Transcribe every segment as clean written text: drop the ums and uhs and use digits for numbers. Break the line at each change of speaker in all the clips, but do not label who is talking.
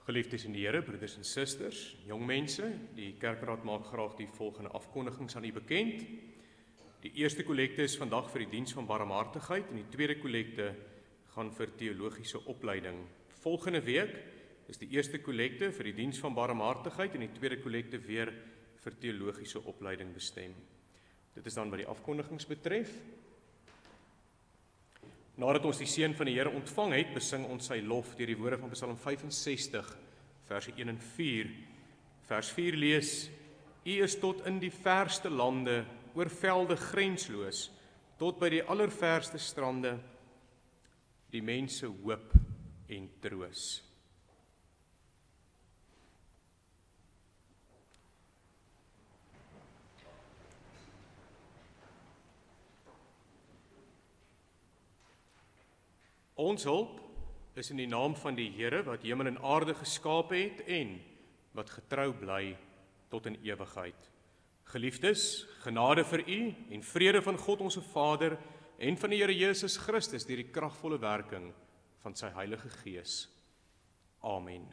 Geliefdes in die Here, broeders en susters, jong mense, die kerkraad maak graag die volgende afkondigings aan u bekend. Die eerste kollekte is vandag vir die diens van barmhartigheid en die tweede kollekte gaan vir teologiese opleiding. Volgende week is die eerste kollekte vir die diens van barmhartigheid en die tweede kollekte weer vir teologiese opleiding bestem. Dit is dan wat die afkondigings betref. Nadat ons die seën van die Here ontvang het, besing ons sy lof deur die woorde van Psalm 65, verse 1 en 4. Vers 4 lees: U is tot in die verste lande, oor velde grensloos, tot by die allerverste strande, die mense hoop en troos. Ons hulp is in die naam van die Here wat hemel en aarde geskape het en wat getrou bly tot in ewigheid. Geliefdes, genade vir u en vrede van God ons Vader en van die Here Jesus Christus deur die kragvolle werking van sy Heilige Gees. Amen.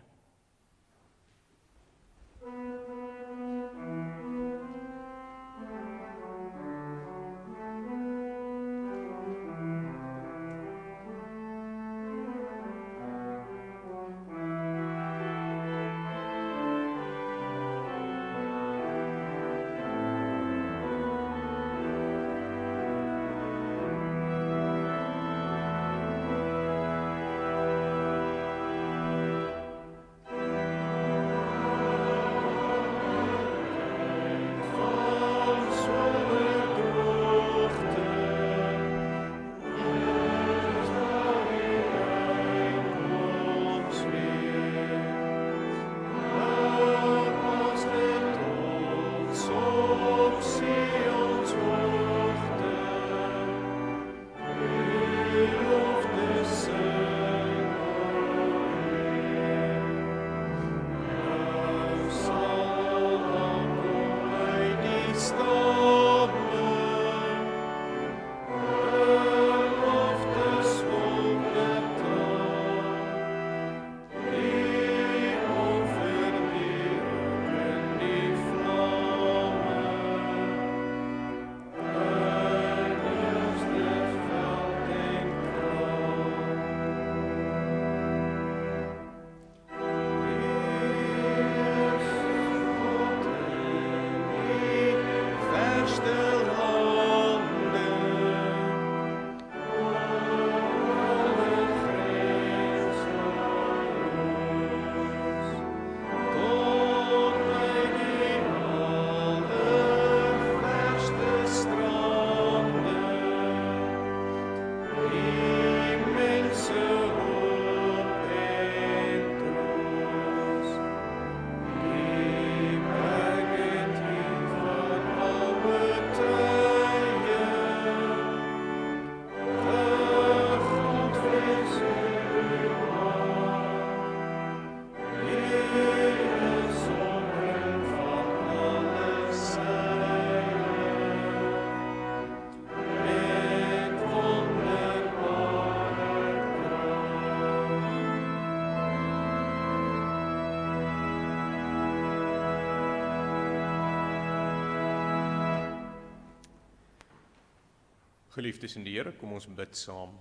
Geliefdes in die Here, kom ons bid saam.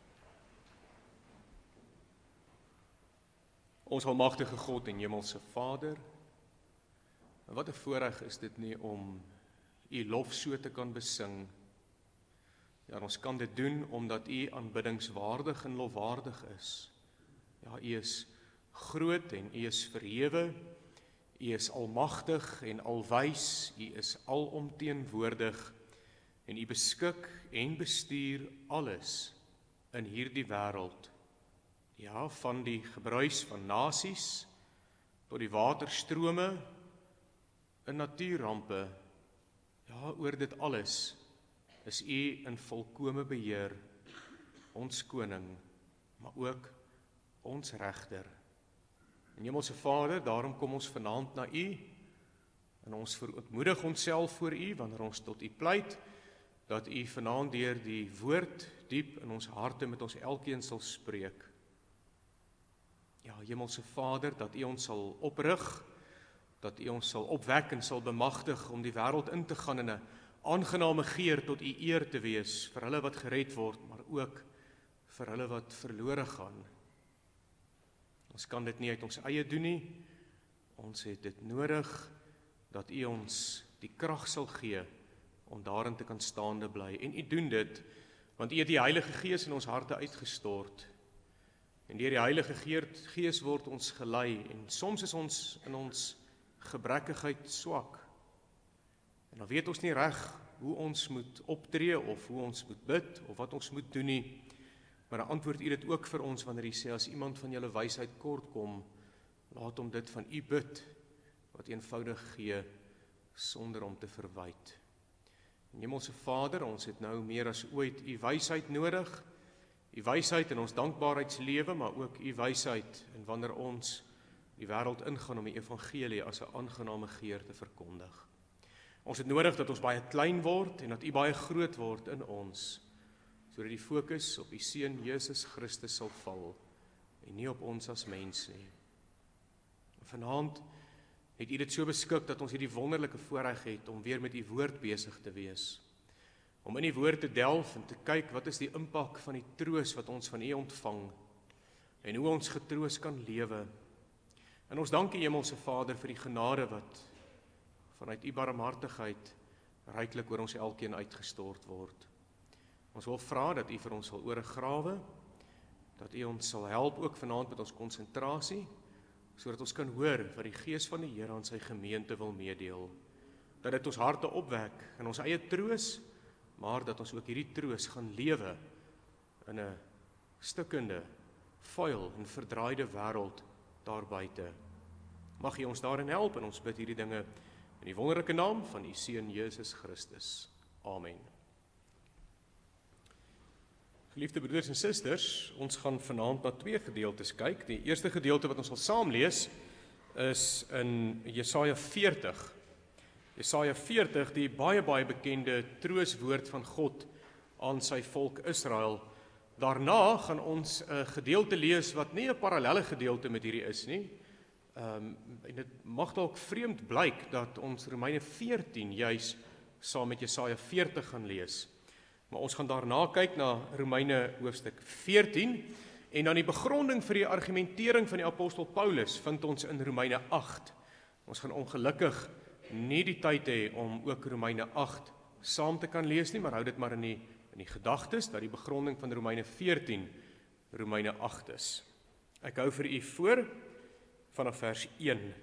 Ons almagtige God en hemelse Vader, wat 'n voorreg is dit nie om u lof so te kan besing. Ja, ons kan dit doen omdat u aanbiddingswaardig en lofwaardig is. Ja, u is groot en u is verhewe, u is almagtig en alwys, u is alomteenwoordig, en u beskik en bestuur alles in hierdie wêreld. Ja, van die gebruis van nasies tot die waterstrome en natuurrampe. Ja, oor dit alles is u in volkome beheer, ons koning, maar ook ons regter. En hemelse Vader, daarom kom ons vanaand na u en ons verootmoedig onsself voor u wanneer ons tot u pleit, dat u vanaand deur die woord diep in ons harte met ons elkeen sal spreek. Ja, Hemelse Vader, dat U ons sal oprig, dat U ons sal opwek en sal bemagtig om die wêreld in te gaan in 'n aangename geur tot U eer te wees, vir hulle wat gered word, maar ook vir hulle wat verlore gaan. Ons kan dit nie uit ons eie doen nie, ons het dit nodig, dat U ons die krag sal gee, om daarin te kan staande bly. En U doen dit, want U het die Heilige Gees in ons harte uitgestort. En deur die Heilige Gees word ons gelei, en soms is ons in ons gebrekkigheid swak. En dan weet ons nie reg hoe ons moet optree, of hoe ons moet bid, of wat ons moet doen nie. Maar dan antwoord U dit ook vir ons, wanneer U sê, as iemand van julle wysheid kort kom, laat hom dit van U bid, wat eenvoudig gee, sonder om te verwyd. En Hemelse Vader, ons het nou meer as ooit U wysheid nodig, U wysheid in ons dankbaarheidslewe, maar ook U wysheid in wanneer ons die wêreld ingaan om die evangelie as 'n aangename geur te verkondig. Ons het nodig dat ons baie klein word en dat U baie groot word in ons, sodat die fokus op U Seun Jesus Christus sal val en nie op ons as mens nie. Vanaand het U dit so beskik dat ons hierdie wonderlike voorreg het om weer met U woord besig te wees. Om in die woord te delf en te kyk wat is die impak van die troos wat ons van U ontvang en hoe ons getroos kan lewe. En ons dank U, Hemelse Vader, vir die genade wat vanuit U barmhartigheid ryklik oor ons elkeen uitgestort word. Ons wil vra dat U vir ons sal ore grawe, dat U ons sal help ook vanaand met ons konsentrasie, sodat ons kan hoor wat die Gees van die Here aan sy gemeente wil meedeel. Dat dit ons harte opwek in ons eie troos, maar dat ons ook hierdie troos gaan lewe in 'n stikkende, vuil en verdraaide wêreld daar buite. Mag U ons daarin help, en ons bid hierdie dinge in die wonderlike naam van U Seun Jesus Christus. Amen. Geliefde broeders en susters, ons gaan vanaand na 2 gedeeltes kyk. Die eerste gedeelte wat ons sal saam lees is in Jesaja 40. Jesaja 40, die baie bekende trooswoord van God aan sy volk Israel. Daarna gaan ons 'n gedeelte lees wat nie 'n parallelle gedeelte met hierdie is nie. En dit mag dalk vreemd blyk dat ons Romeine 14 juis saam met Jesaja 40 gaan lees. Maar ons gaan daarna kyk na Romeine hoofstuk 14 en dan die begronding vir die argumentering van die apostel Paulus vind ons in Romeine 8. Ons gaan ongelukkig nie die tyd hê om ook Romeine 8 saam te kan lees nie, maar hou dit maar in die gedagtes dat die begronding van Romeine 14 Romeine 8 is. Ek hou vir u voor vanaf vers 1.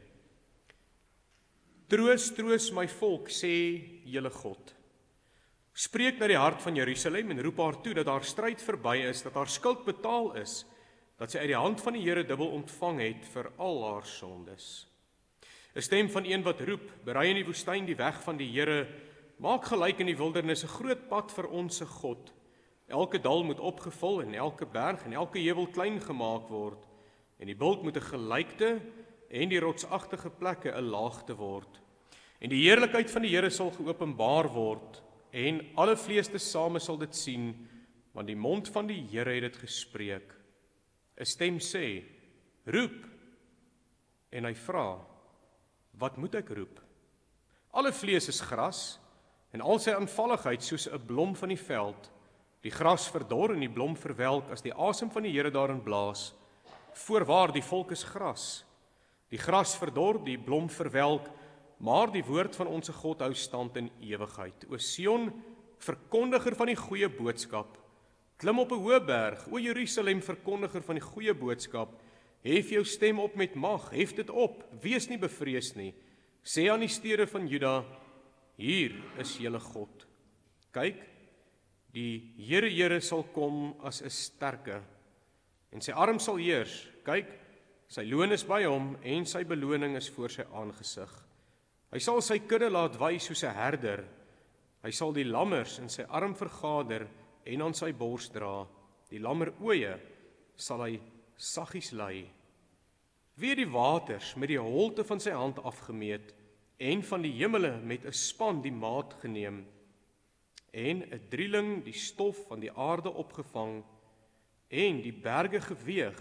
Troos, troos my volk, sê julle God. Spreek na die hart van Jerusalem en roep haar toe dat haar stryd verby is, dat haar skuld betaal is, dat sy uit die hand van die Here dubbel ontvang het vir al haar sondes. 'n Stem van een wat roep, berei in die woestyn die weg van die Here, maak gelyk in die wildernis 'n groot pad vir ons God. Elke dal moet opgevul en elke berg en elke heuwel klein gemaak word, en die bult moet 'n gelykte en die rotsagtige plekke 'n laagte word. En die heerlikheid van die Here sal geopenbaar word, en alle vlees tesame sal dit sien, want die mond van die Here het dit gespreek. 'n Stem sê, roep, en hy vra, wat moet ek roep? Alle vlees is gras, en al sy aanvalligheid soos 'n blom van die veld. Die gras verdor en die blom verwelk as die asem van die Here daarin blaas. Voorwaar, die volk is gras. Die gras verdor, die blom verwelk, maar die woord van ons God hou stand in ewigheid. O Sion, verkondiger van die goeie boodskap, klim op 'n hoë berg, o Jerusalem, verkondiger van die goeie boodskap, hef jou stem op met mag, hef dit op, wees nie bevrees nie. Sê aan die stede van Juda, hier is julle God. Kyk, die Here sal kom as 'n sterke, en sy arm sal heers. Kyk, sy loon is by hom, en sy beloning is voor sy aangesig. Hy sal sy kudde laat wy soos 'n herder. Hy sal die lammers in sy arm vergader en aan sy bors dra. Die lammeroeie sal hy saggies lei. Wie het die waters met die holte van sy hand afgemeet, en van die hemele met 'n span die maat geneem, en 'n drieling die stof van die aarde opgevang, en die berge geweeg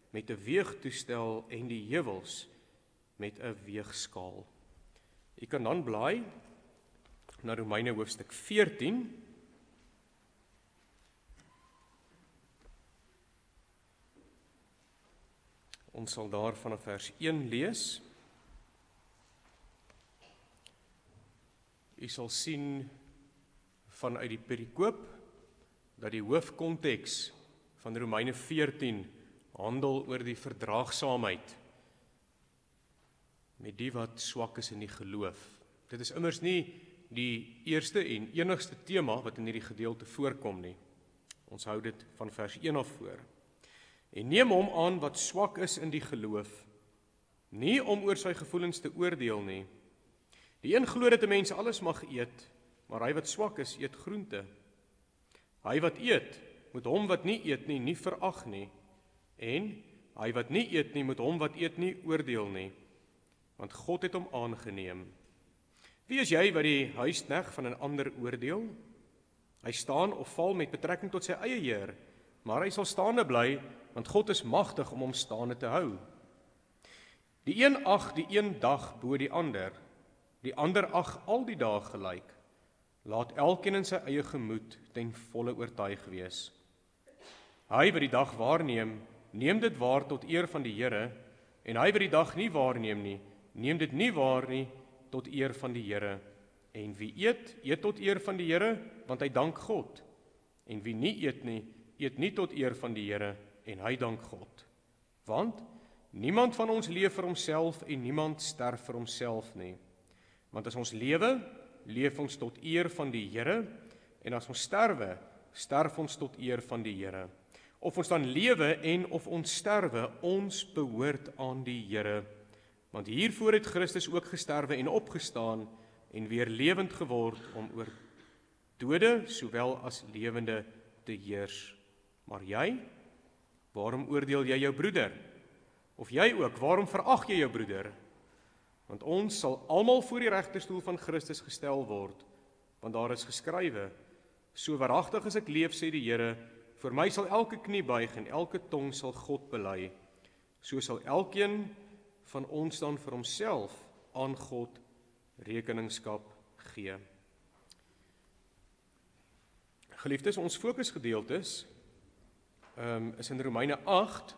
met 'n weegtoestel en die heuwels met 'n weegskaal. U kan dan blaai na Romeine hoofstuk 14. Ons sal daar vanaf vers 1 lees. U sal sien vanuit die perikoop dat die hoofkonteks van Romeine 14 handel oor die verdraagsaamheid met die wat swak is in die geloof. Dit is immers nie die eerste en enigste tema wat in hierdie gedeelte voorkom nie. Ons hou dit van vers 1 af voor. En neem hom aan wat swak is in die geloof, nie om oor sy gevoelens te oordeel nie. Die een glo dat 'n mens alles mag eet, maar hy wat swak is, eet groente. Hy wat eet, moet hom wat nie eet nie verag nie, en hy wat nie eet nie, moet hom wat eet nie oordeel nie, want God het hom aangeneem. Wie is jy wat die huisknegt van 'n ander oordeel? Hy staan of val met betrekking tot sy eie Heer, maar hy sal staande bly, want God is magtig om hom staande te hou. Die een ag die een dag bo die ander ag al die dae gelyk. Laat elkeen in sy eie gemoed ten volle oortuig wees. Hy wat die dag waarneem, neem dit waar tot eer van die Here, en hy wat die dag nie waarneem nie, neem dit nie waar nie tot eer van die Here. En wie eet, eet tot eer van die Here, want hy dank God. En wie nie eet nie, eet nie tot eer van die Here, en hy dank God. Want niemand van ons leef vir homself en niemand sterf vir homself nie. Want as ons lewe, leef ons tot eer van die Here, en as ons sterwe, sterf ons tot eer van die Here. Of ons dan lewe en of ons sterwe, ons behoort aan die Here. Want hiervoor het Christus ook gesterwe en opgestaan en weer lewend geword om oor dode sowel as lewende te heers. Maar jy, waarom oordeel jy jou broeder? Of jy ook, waarom verag jy jou broeder? Want ons sal almal voor die regterstoel van Christus gestel word, want daar is geskrywe, so waaragtig as ek leef, sê die Here, voor my sal elke knie buig en elke tong sal God bely. So sal elkeen van ons dan vir homself aan God rekeningskap gee. Geliefdes, ons fokusgedeeltes is in Romeine 8,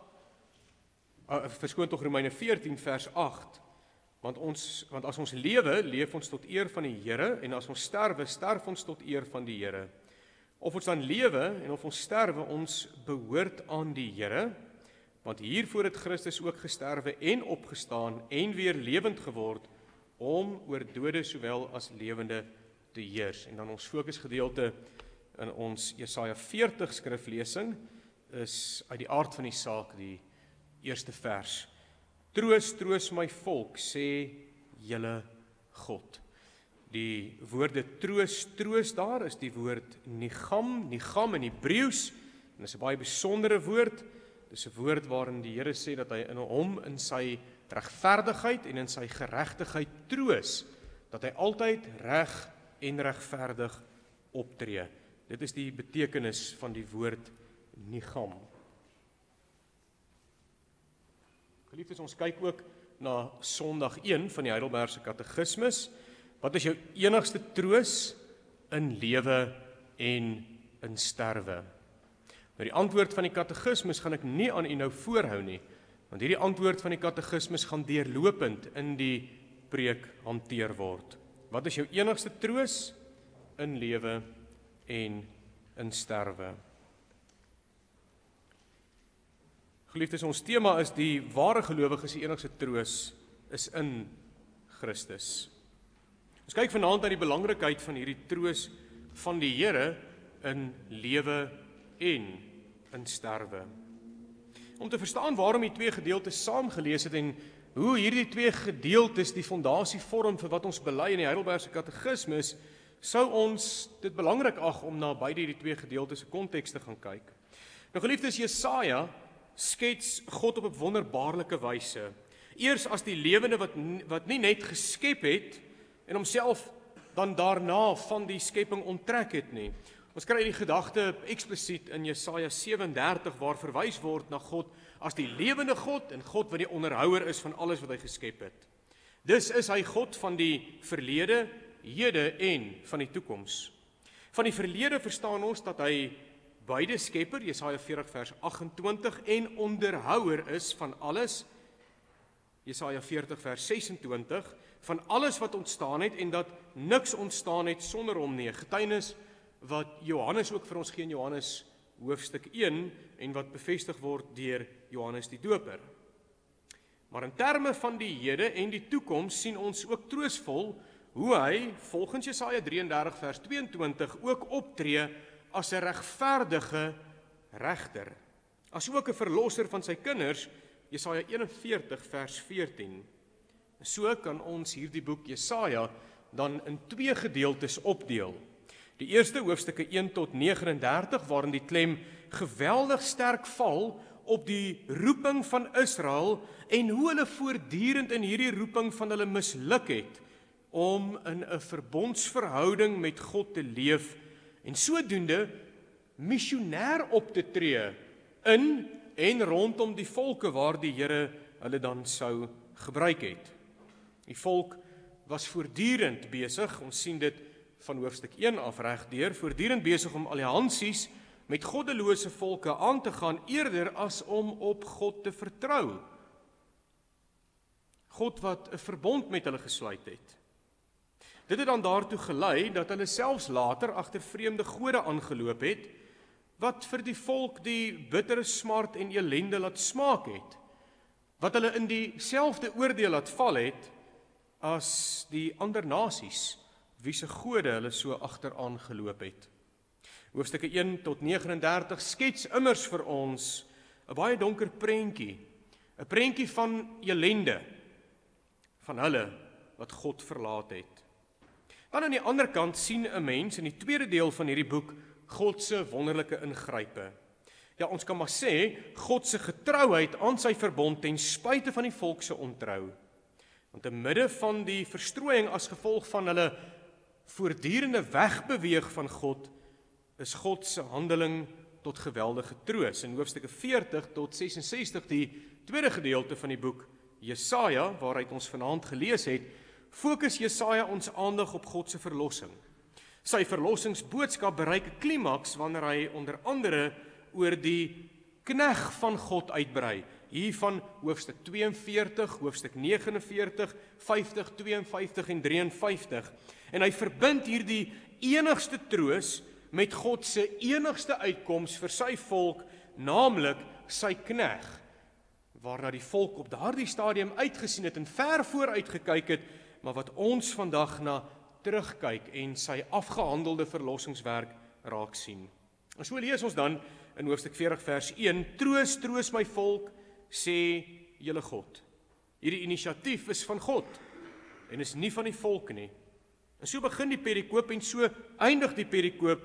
Romeine 14 vers 8, want as ons lewe, leef ons tot eer van die Here, en as ons sterwe, sterf ons tot eer van die Here. Of ons dan lewe en of ons sterwe, ons behoort aan die Here, want hiervoor het Christus ook gesterwe en opgestaan en weer lewend geword om oor dode sowel as lewende te heers. En dan ons fokusgedeelte in ons Jesaja 40 skriflesing is uit die aard van die saak die eerste vers. Troos, troos my volk, sê julle God. Die woorde troos, troos daar is die woord nigam in Hebreëus, en dit is 'n baie besondere woord. Dit is 'n woord waarin die Here sê dat hy in hom in sy regverdigheid en in sy geregtigheid troos, dat hy altyd reg en regverdig optree. Dit is die betekenis van die woord nigam. Geliefdes, ons kyk ook na Sondag 1 van die Heidelbergse Katekismus. Wat is jou enigste troos in lewe en in sterwe? Nou die antwoord van die Katekismus gaan ek nie aan u nou voorhou nie, want hierdie antwoord van die Katekismus gaan deurlopend in die preek hanteer word. Wat is jou enigste troos in lewe en in sterwe? Geliefdes, ons tema is die ware gelowige se enigste troos is in Christus. Ons kyk vanaand na die belangrikheid van hierdie troos van die Here in lewe en in sterwe. Om te verstaan waarom die twee gedeeltes saamgelees het en hoe hierdie twee gedeeltes die fondasie vorm vir wat ons bely in die Heidelbergse Katekismus, sou ons dit belangrik ag om na beide hierdie twee gedeeltes se konteks te gaan kyk. Nou geliefdes, Jesaja skets God op 'n wonderbaarlike wyse. Eers as die lewende wat nie net geskep het en homself dan daarna van die skepping onttrek het nie, Ons kry die gedagte eksplisiet in Jesaja 37 waar verwys word na God as die lewende God en God wat die onderhouer is van alles wat hy geskep het. Dus is hy God van die verlede, hede en van die toekoms. Van die verlede verstaan ons dat hy beide skepper, Jesaja 40 vers 28, en onderhouer is van alles, Jesaja 40 vers 26, van alles wat ontstaan het en dat niks ontstaan het sonder hom nie. Getuienis wat Johannes ook vir ons gee in Johannes hoofstuk 1 en wat bevestig word deur Johannes die Doper. Maar in terme van die hede en die toekoms sien ons ook troosvol hoe hy, volgens Jesaja 33 vers 22, ook optree as 'n regverdige regter, as ook 'n verlosser van sy kinders, Jesaja 41 vers 14. So kan ons hierdie boek Jesaja dan in 2 gedeeltes opdeel. Die eerste hoofstukke 1 tot 39, waarin die klem geweldig sterk val op die roeping van Israel en hoe hulle voortdurend in hierdie roeping van hulle misluk het om in 'n verbondsverhouding met God te leef en sodoende missionêr op te tree in en rondom die volke waar die Here hulle dan sou gebruik het. Die volk was voortdurend besig, ons sien dit van hoofstuk 1 af regdeur, voortdurend besig om alliansies met goddelose volke aan te gaan eerder as om op God te vertrou. God wat 'n verbond met hulle gesluit het. Dit het dan daartoe gelei dat hulle selfs later agter vreemde gode aangeloop het, wat vir die volk die bittere smart en ellende laat smaak het, wat hulle in dieselfde oordeel laat val het as die ander nasies, wie se gode hulle so agteraan geloop het. Hoofstukke 1 tot 39 skets immers vir ons 'n baie donker prentjie, 'n prentjie van ellende, van hulle wat God verlaat het. Dan aan die ander kant sien 'n mens in die tweede deel van hierdie boek God se wonderlike ingrype. Ja, ons kan maar sê, God se getrouheid aan sy verbond ten spyte van die volk se ontrou. Want in midde van die verstrooiing as gevolg van hulle voortdurende wegbeweeg van God, is God se handeling tot geweldige troos. In hoofstukke 40 tot 66, die tweede gedeelte van die boek Jesaja, waaruit ons vanaand gelees het, fokus Jesaja ons aandag op God se verlossing. Sy verlossingsboodskap bereik 'n klimaks wanneer hy onder andere oor die knegg van God uitbrei. Hier van hoofstuk 42, hoofstuk 49, 50, 52 en 53. En hy verbind hierdie enigste troos met God se enigste uitkoms vir sy volk, naamlik sy knegg, waarna die volk op daardie stadium uitgesien het en ver vooruit gekyk het, maar wat ons vandag na terugkyk en sy afgehandelde verlossingswerk raak sien. En so lees ons dan in hoofstuk 40 vers 1, Troos, troos my volk, sê julle God. Hierdie inisiatief is van God en is nie van die volk nie. En so begin die perikoop en so eindig die perikoop.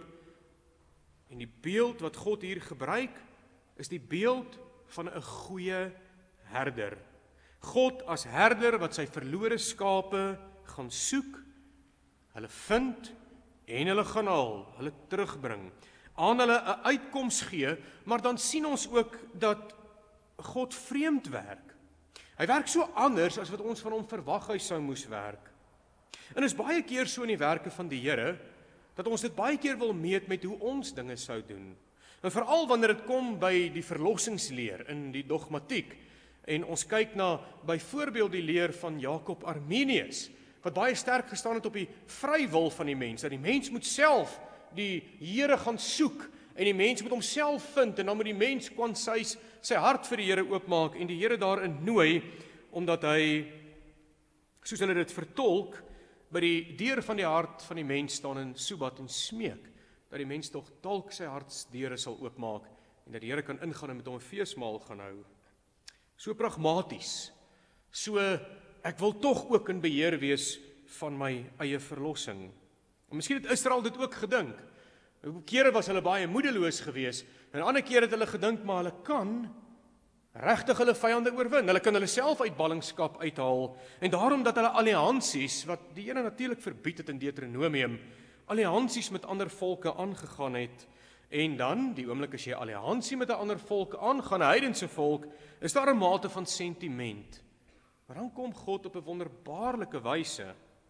En die beeld wat God hier gebruik is die beeld van 'n goeie herder. God as herder wat sy verlore skape gaan soek, hulle vind en hulle gaan haal, hulle terugbring, aan hulle 'n uitkoms gee, maar dan sien ons ook dat God vreemd werk. Hy werk so anders as wat ons van hom verwag hy sou moes werk. En is baie keer so in die werke van die Here, dat ons dit baie keer wil meet met hoe ons dinge sou doen. En veral wanneer dit kom by die verlossingsleer in die dogmatiek, en ons kyk na byvoorbeeld die leer van Jacob Arminius, wat baie sterk gestaan het op die vrywil van die mens, dat die mens moet self die Here gaan soek, en die mens moet homself vind, en dan moet die mens kwansys sy hart vir die Here oopmaak, en die Here daarin nooi, omdat hy, soos hulle dit vertolk, by die deur van die hart van die mens staan in soebat en smeek, dat die mens tog dalk sy hartsdeure sal oopmaak, en dat die Here kan ingaan en met hom 'n feesmaal gaan hou. So pragmaties, so ek wil tog ook in beheer wees van my eie verlossing. En miskien het Israel dit ook gedink. Kere was hulle baie moedeloos geweest, en ander kere het hulle gedink, maar hulle kan regtig hulle vyande oorwin. Hulle kan hulle self uit ballingskap uithaal, en daarom dat hulle alliansies, wat die Here natuurlik verbied het in Deuteronomium, alliansies met ander volke aangegaan het, en dan, die oomblik as jy alliansie met 'n ander volk aangaan, 'n heidense volk, is daar 'n mate van sentiment. Maar dan kom God op 'n wonderbaarlike wyse,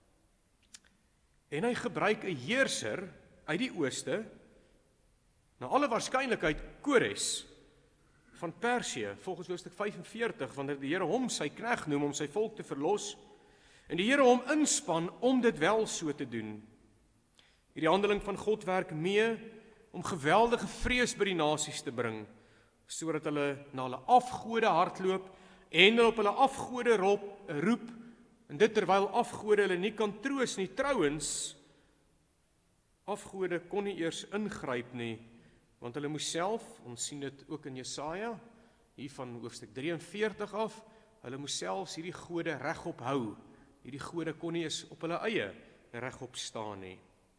en hy gebruik 'n heerser uit die ooste, na alle waarskynlikheid Kores van Persië, volgens hoofstuk 45, wanneer die Here hom sy knegt noem om sy volk te verlos, en die Here hom inspan om dit wel so te doen. Hierdie handeling van God werk mee om geweldige vrees by die nasies te bring, sodat hulle na hulle afgode hardloop en hulle op hulle afgode roep, en dit terwyl afgode hulle nie kan troos nie. Trouwens, afgode kon nie eers ingryp nie, want hulle moes self, ons sien dit ook in Jesaja, hier van hoofstuk 43 af, hulle moes selfs hierdie gode regop hou. Hierdie gode kon nie eens op hulle eie regop staan nie.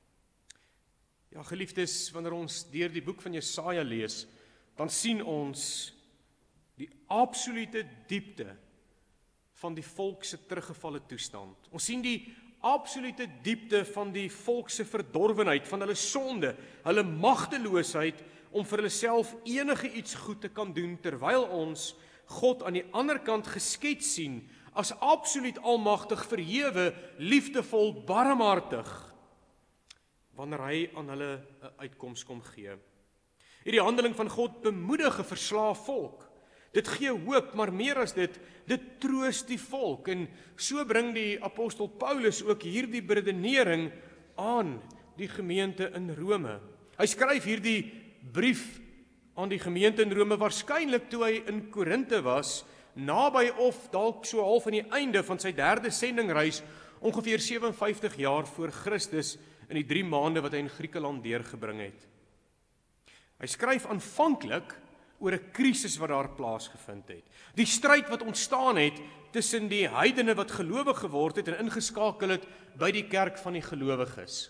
Ja, geliefdes, wanneer ons deur die boek van Jesaja lees, dan sien ons die absolute diepte van die volk se teruggevalle toestand. Ons sien die absolute diepte van die volk se verdorwenheid, van hulle sonde, hulle magteloosheid om vir hulle self enige iets goed te kan doen, terwyl ons God aan die ander kant geskets sien as absoluut almagtig, verhewe, liefdevol, barmhartig, wanneer hy aan hulle 'n uitkoms kom gee. Hierdie handeling van God bemoedig 'n verslaaf volk. Dit gee hoop, maar meer as dit troos die volk. En so bring die apostel Paulus ook hierdie beredenering aan die gemeente in Rome. Hy skryf hierdie brief aan die gemeente in Rome waarskynlik toe hy in Korinte was, naby of dalk so half aan die einde van sy 3de sendingreis, ongeveer 57 jaar voor Christus, in die 3 maande wat hy in Griekeland deurgebring het. Hy skryf aanvanklik oor 'n krisis wat daar plaasgevind het. Die stryd wat ontstaan het tussen die heidene wat gelowig geword het en ingeskakel het by die kerk van die gelowiges.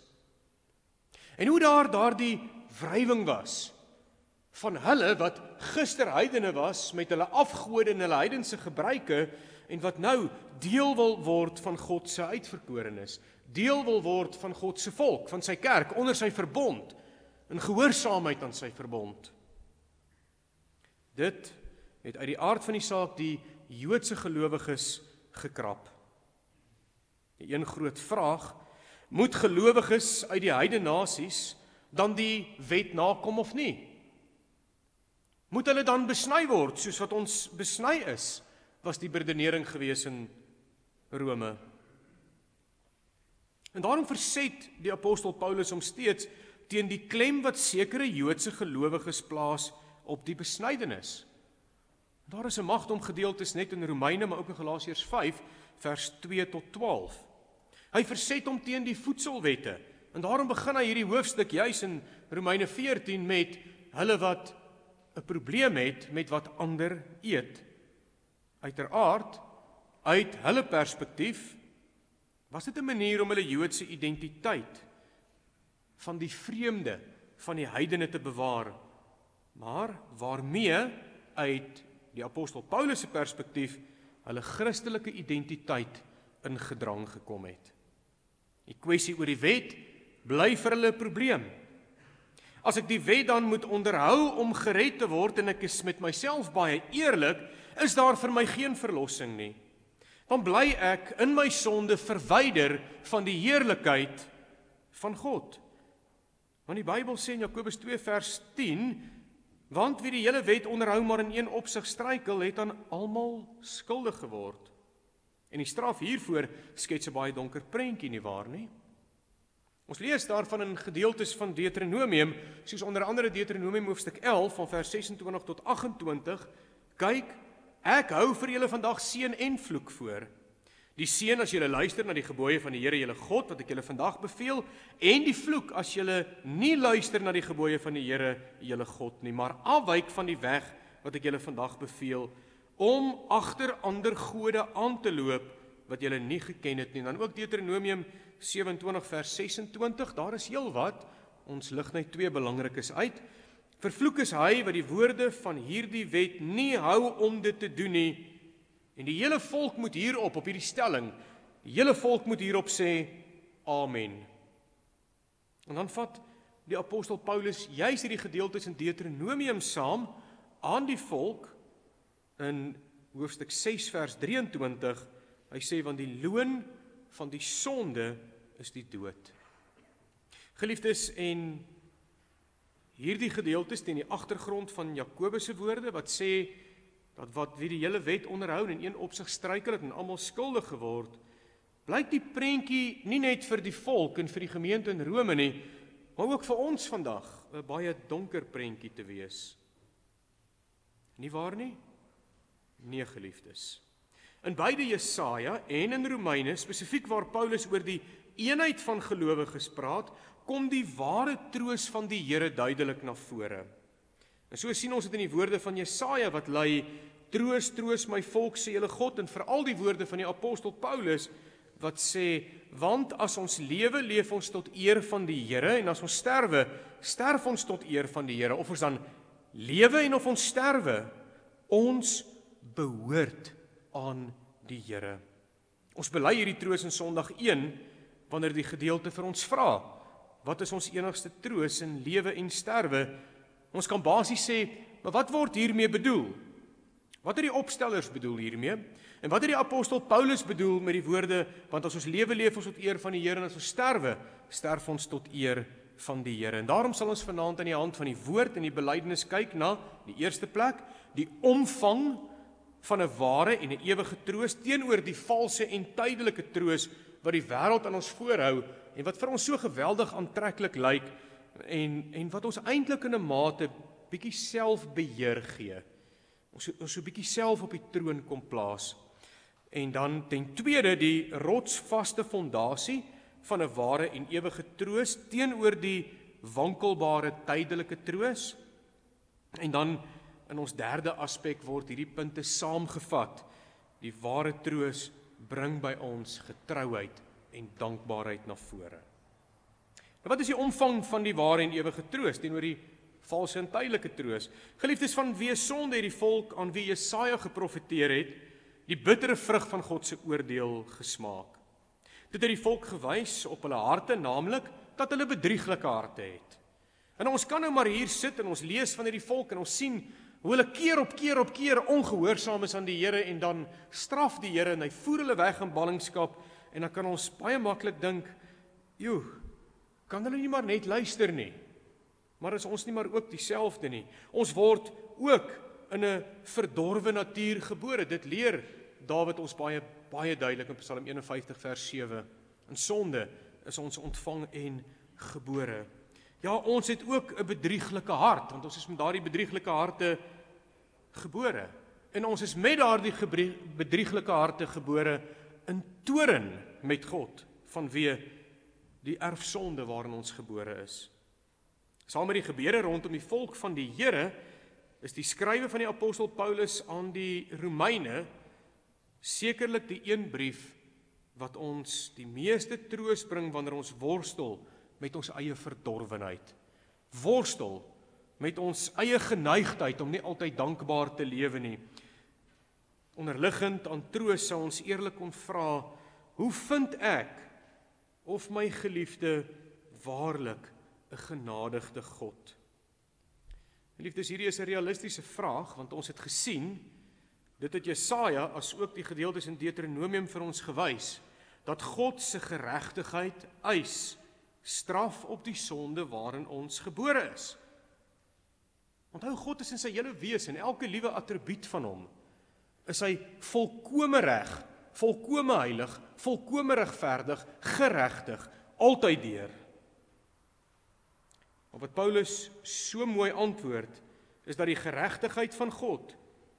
En hoe daardie wrywing was van hulle wat gister heidene was met hulle afgode en hulle heidense gebruike, en wat nou deel wil word van God se uitverkorenes, deel wil word van God se volk, van sy kerk, onder sy verbond, in gehoorsaamheid aan sy verbond. Dit het uit die aard van die saak die Joodse gelowiges gekrap. Die een groot vraag, moet gelowiges uit die heidene nasies dan die wet nakom of nie? Moet hulle dan besny word, soos wat ons besny is, was die beredenering gewees in Rome. En daarom verset die apostel Paulus hom steeds teen die klem wat sekere Joodse gelowiges plaas op die besnydenis. Daar is 'n magdom gedeeltes net in Romeine, maar ook in Galasiërs 5, vers 2 tot 12. Hy verset hom teen die voedselwette, en daarom begin hy hierdie hoofstuk juis in Romeine 14 met hulle wat 'n probleem het met wat ander eet. Uiteraard, uit hulle perspektief, was dit 'n manier om hulle Joodse identiteit van die vreemde, van die heidene te bewaar, maar waarmee uit die apostel Paulus se perspektief hulle Christelike identiteit in gedrang gekom het. Die kwessie oor die wet bly vir hulle 'n probleem. As ek die wet dan moet onderhou om gered te word en ek is met myself baie eerlik, is daar vir my geen verlossing nie. Dan bly ek in my sonde verwyder van die heerlikheid van God. Want die Bybel sê in Jakobus 2 vers 10, want wie die hele wet onderhou maar in een opsig struikel, het aan almal skuldig geword. En die straf hiervoor skets 'n baie donker prentjie, nie waar nie? Ons lees daarvan in gedeeltes van Deuteronomium, soos onder andere Deuteronomium hoofstuk 11 van vers 26 tot 28, kyk, ek hou vir julle vandag seën en vloek voor. Die seën as julle luister na die gebooie van die Here julle God wat ek julle vandag beveel, en die vloek as julle nie luister na die gebooie van die Here julle God nie, maar afwyk van die weg wat ek julle vandag beveel, om agter ander gode aan te loop wat julle nie geken het nie. Dan ook Deuteronomium 27 vers 26, daar is heelwat, ons lig net 2 belangrikes uit. Vervloek is hy wat die woorde van hierdie wet nie hou om dit te doen nie. En die hele volk moet hierop, op hierdie stelling, die hele volk moet hierop sê, Amen. En dan vat die apostel Paulus juis hierdie gedeeltes in Deuteronomium saam aan die volk in hoofstuk 6 vers 23. Hy sê, want die loon van die sonde is die dood. Geliefdes, en hierdie gedeeltes teen die agtergrond van Jakobus se woorde wat sê dat wie die hele wet onderhou en in een opsig struikel het en almal skuldig geword, blyk die prentjie nie net vir die volk en vir die gemeente in Rome nie, maar ook vir ons vandag 'n baie donker prentjie te wees. Nie waar nie? Nee, geliefdes. In beide Jesaja en in Romeine, spesifiek waar Paulus oor die eenheid van gelowiges praat, kom die ware troos van die Here duidelik na vore. En so sien ons dit in die woorde van Jesaja wat lui, troos, troos my volk, sê julle God, en veral die woorde van die apostel Paulus wat sê, want as ons lewe, leef ons tot eer van die Here, en as ons sterwe, sterf ons tot eer van die Here. Of ons dan lewe en of ons sterwe, ons behoort aan die Here. Ons bely hierdie troos in Sondag 1, wanneer die gedeelte vir ons vra, wat is ons enigste troos in lewe en sterwe? Ons kan basies sê, maar wat word hiermee bedoel? Wat het die opstellers bedoel hiermee? En wat het die apostel Paulus bedoel met die woorde, want as ons lewe, leef ons tot eer van die Here, en as ons sterwe, sterf ons tot eer van die Here. En daarom sal ons vanaand aan die hand van die woord en die belydenis kyk na die eerste plek, die omvang van 'n ware en 'n ewige troos teenoor die valse en tydelike troos wat die wêreld aan ons voorhou en wat vir ons so geweldig aantreklik lyk en wat ons eintlik in 'n mate bietjie selfbeheer gee. Ons so bietjie self op die troon kom plaas. En dan ten tweede die rotsvaste fondasie van 'n ware en ewige troos teenoor die wankelbare tydelike troos. En dan in ons derde aspek word hierdie punte saamgevat. Die ware troos bring by ons getrouheid en dankbaarheid na vore. Nou wat is die omvang van die ware en ewige troos teenoor die valse en tydelike troos? Geliefdes, van wie sonde het die volk aan wie Jesaja geprofeteer het, die bittere vrug van God se oordeel gesmaak. Dit het die volk gewys op hulle harte, naamlik dat hulle bedrieglike harte het. En ons kan nou maar hier sit en ons lees van hierdie volk en ons sien hoe hulle keer op keer ongehoorsaam is aan die Here en dan straf die Here en hy voer hulle weg in ballingskap en dan kan ons baie maklik dink, joe, kan hulle nie maar net luister nie? Maar is ons nie maar ook dieselfde nie? Ons word ook in 'n verdorwe natuur gebore. Dit leer Dawid ons baie duidelik in Psalm 51 vers 7. In sonde is ons ontvang en gebore. Ja, ons het ook 'n bedrieglike hart, want ons is met daardie bedrieglike harte gebore. En ons is met daardie bedrieglike harte gebore in toorn met God, vanweë die erfsonde waarin ons gebore is. Saam met die gebeure rondom die volk van die Here, is die skrywe van die apostel Paulus aan die Romeine sekerlik die een brief wat ons die meeste troos bring wanneer ons worstel met ons eie verdorwenheid. Worstel met ons eie geneigtheid om nie altyd dankbaar te lewe nie. Onderliggend aan troos sou ons eerlik kon vra, hoe vind ek of my geliefde waarlik 'n genadigde God? Geliefdes, hierdie is 'n realistiese vraag, want ons het gesien, dit het Jesaja as ook die gedeeltes in Deuteronomium vir ons gewys, dat God se geregtigheid eis straf op die sonde waarin ons gebore is. Onthou, God is in sy hele wese en elke liewe attribuut van hom, is hy volkome reg, volkome heilig, volkome regverdig, geregtig, altyd deur. Maar wat Paulus so mooi antwoord, is dat die geregtigheid van God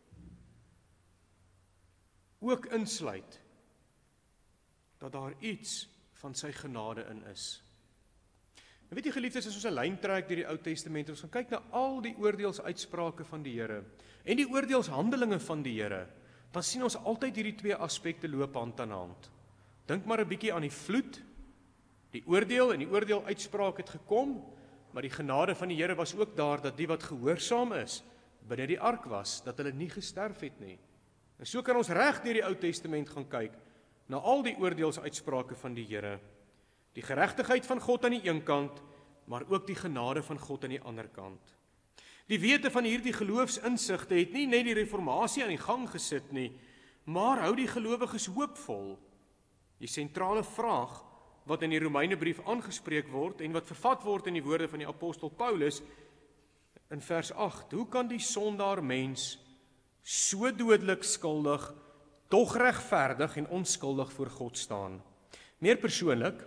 ook insluit dat daar iets van sy genade in is. En weet jy, geliefdes, as ons 'n lyn trek deur die Ou Testament, ons gaan kyk na al die oordeelsuitsprake van die Here en die oordeelshandelinge van die Here, dan sien ons altyd hierdie twee aspekte loop hand aan hand. Dink maar 'n bietjie aan die vloed. Die oordeel en die oordeeluitspraak het gekom, maar die genade van die Here was ook daar dat die wat gehoorsaam is, binne die ark was, dat hulle nie gesterf het nie. En so kan ons reg deur die Ou Testament gaan kyk na al die oordeelsuitsprake van die Here. Die geregtigheid van God aan die een kant maar ook die genade van God aan die ander kant. Die wete van hierdie geloofsinsigte het nie net die reformatie aan die gang gesit nie, maar hou die gelowiges hoopvol. Die sentrale vraag wat in die Romeinebrief aangespreek word en wat vervat word in die woorde van die apostel Paulus in vers 8, hoe kan die sondaar mens so dodelik skuldig, tog regverdig en onskuldig voor God staan? Meer persoonlik,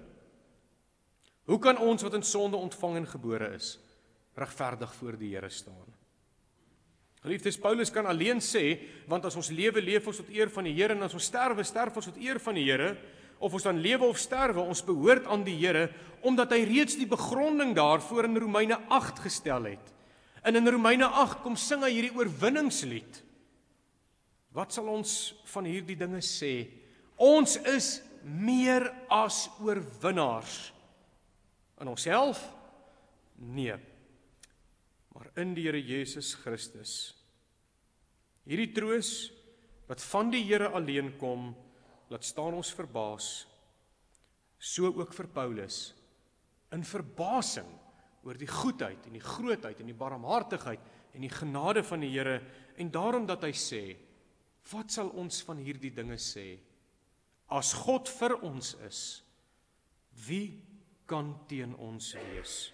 hoe kan ons wat in sonde ontvang en gebore is, regverdig voor die Here staan? Geliefdes, Paulus kan alleen sê, want as ons lewe, leef ons tot eer van die Here, en as ons sterwe, sterf ons tot eer van die Here, of ons dan lewe of sterwe, ons behoort aan die Here, omdat hy reeds die begronding daarvoor in Romeine 8 gestel het. En in Romeine 8 kom sing hy hierdie oorwinningslied. Wat sal ons van hierdie dinge sê? Ons is meer as oorwinnaars. In onsself? Nee. Maar in die Here Jesus Christus. Hierdie troos wat van die Here alleen kom, laat staan ons verbaas. So ook vir Paulus, in verbasing oor die goedheid en die grootheid en die barmhartigheid en die genade van die Here, en daarom dat hy sê, wat sal ons van hierdie dinge sê? As God vir ons is, wie kan teen ons wees?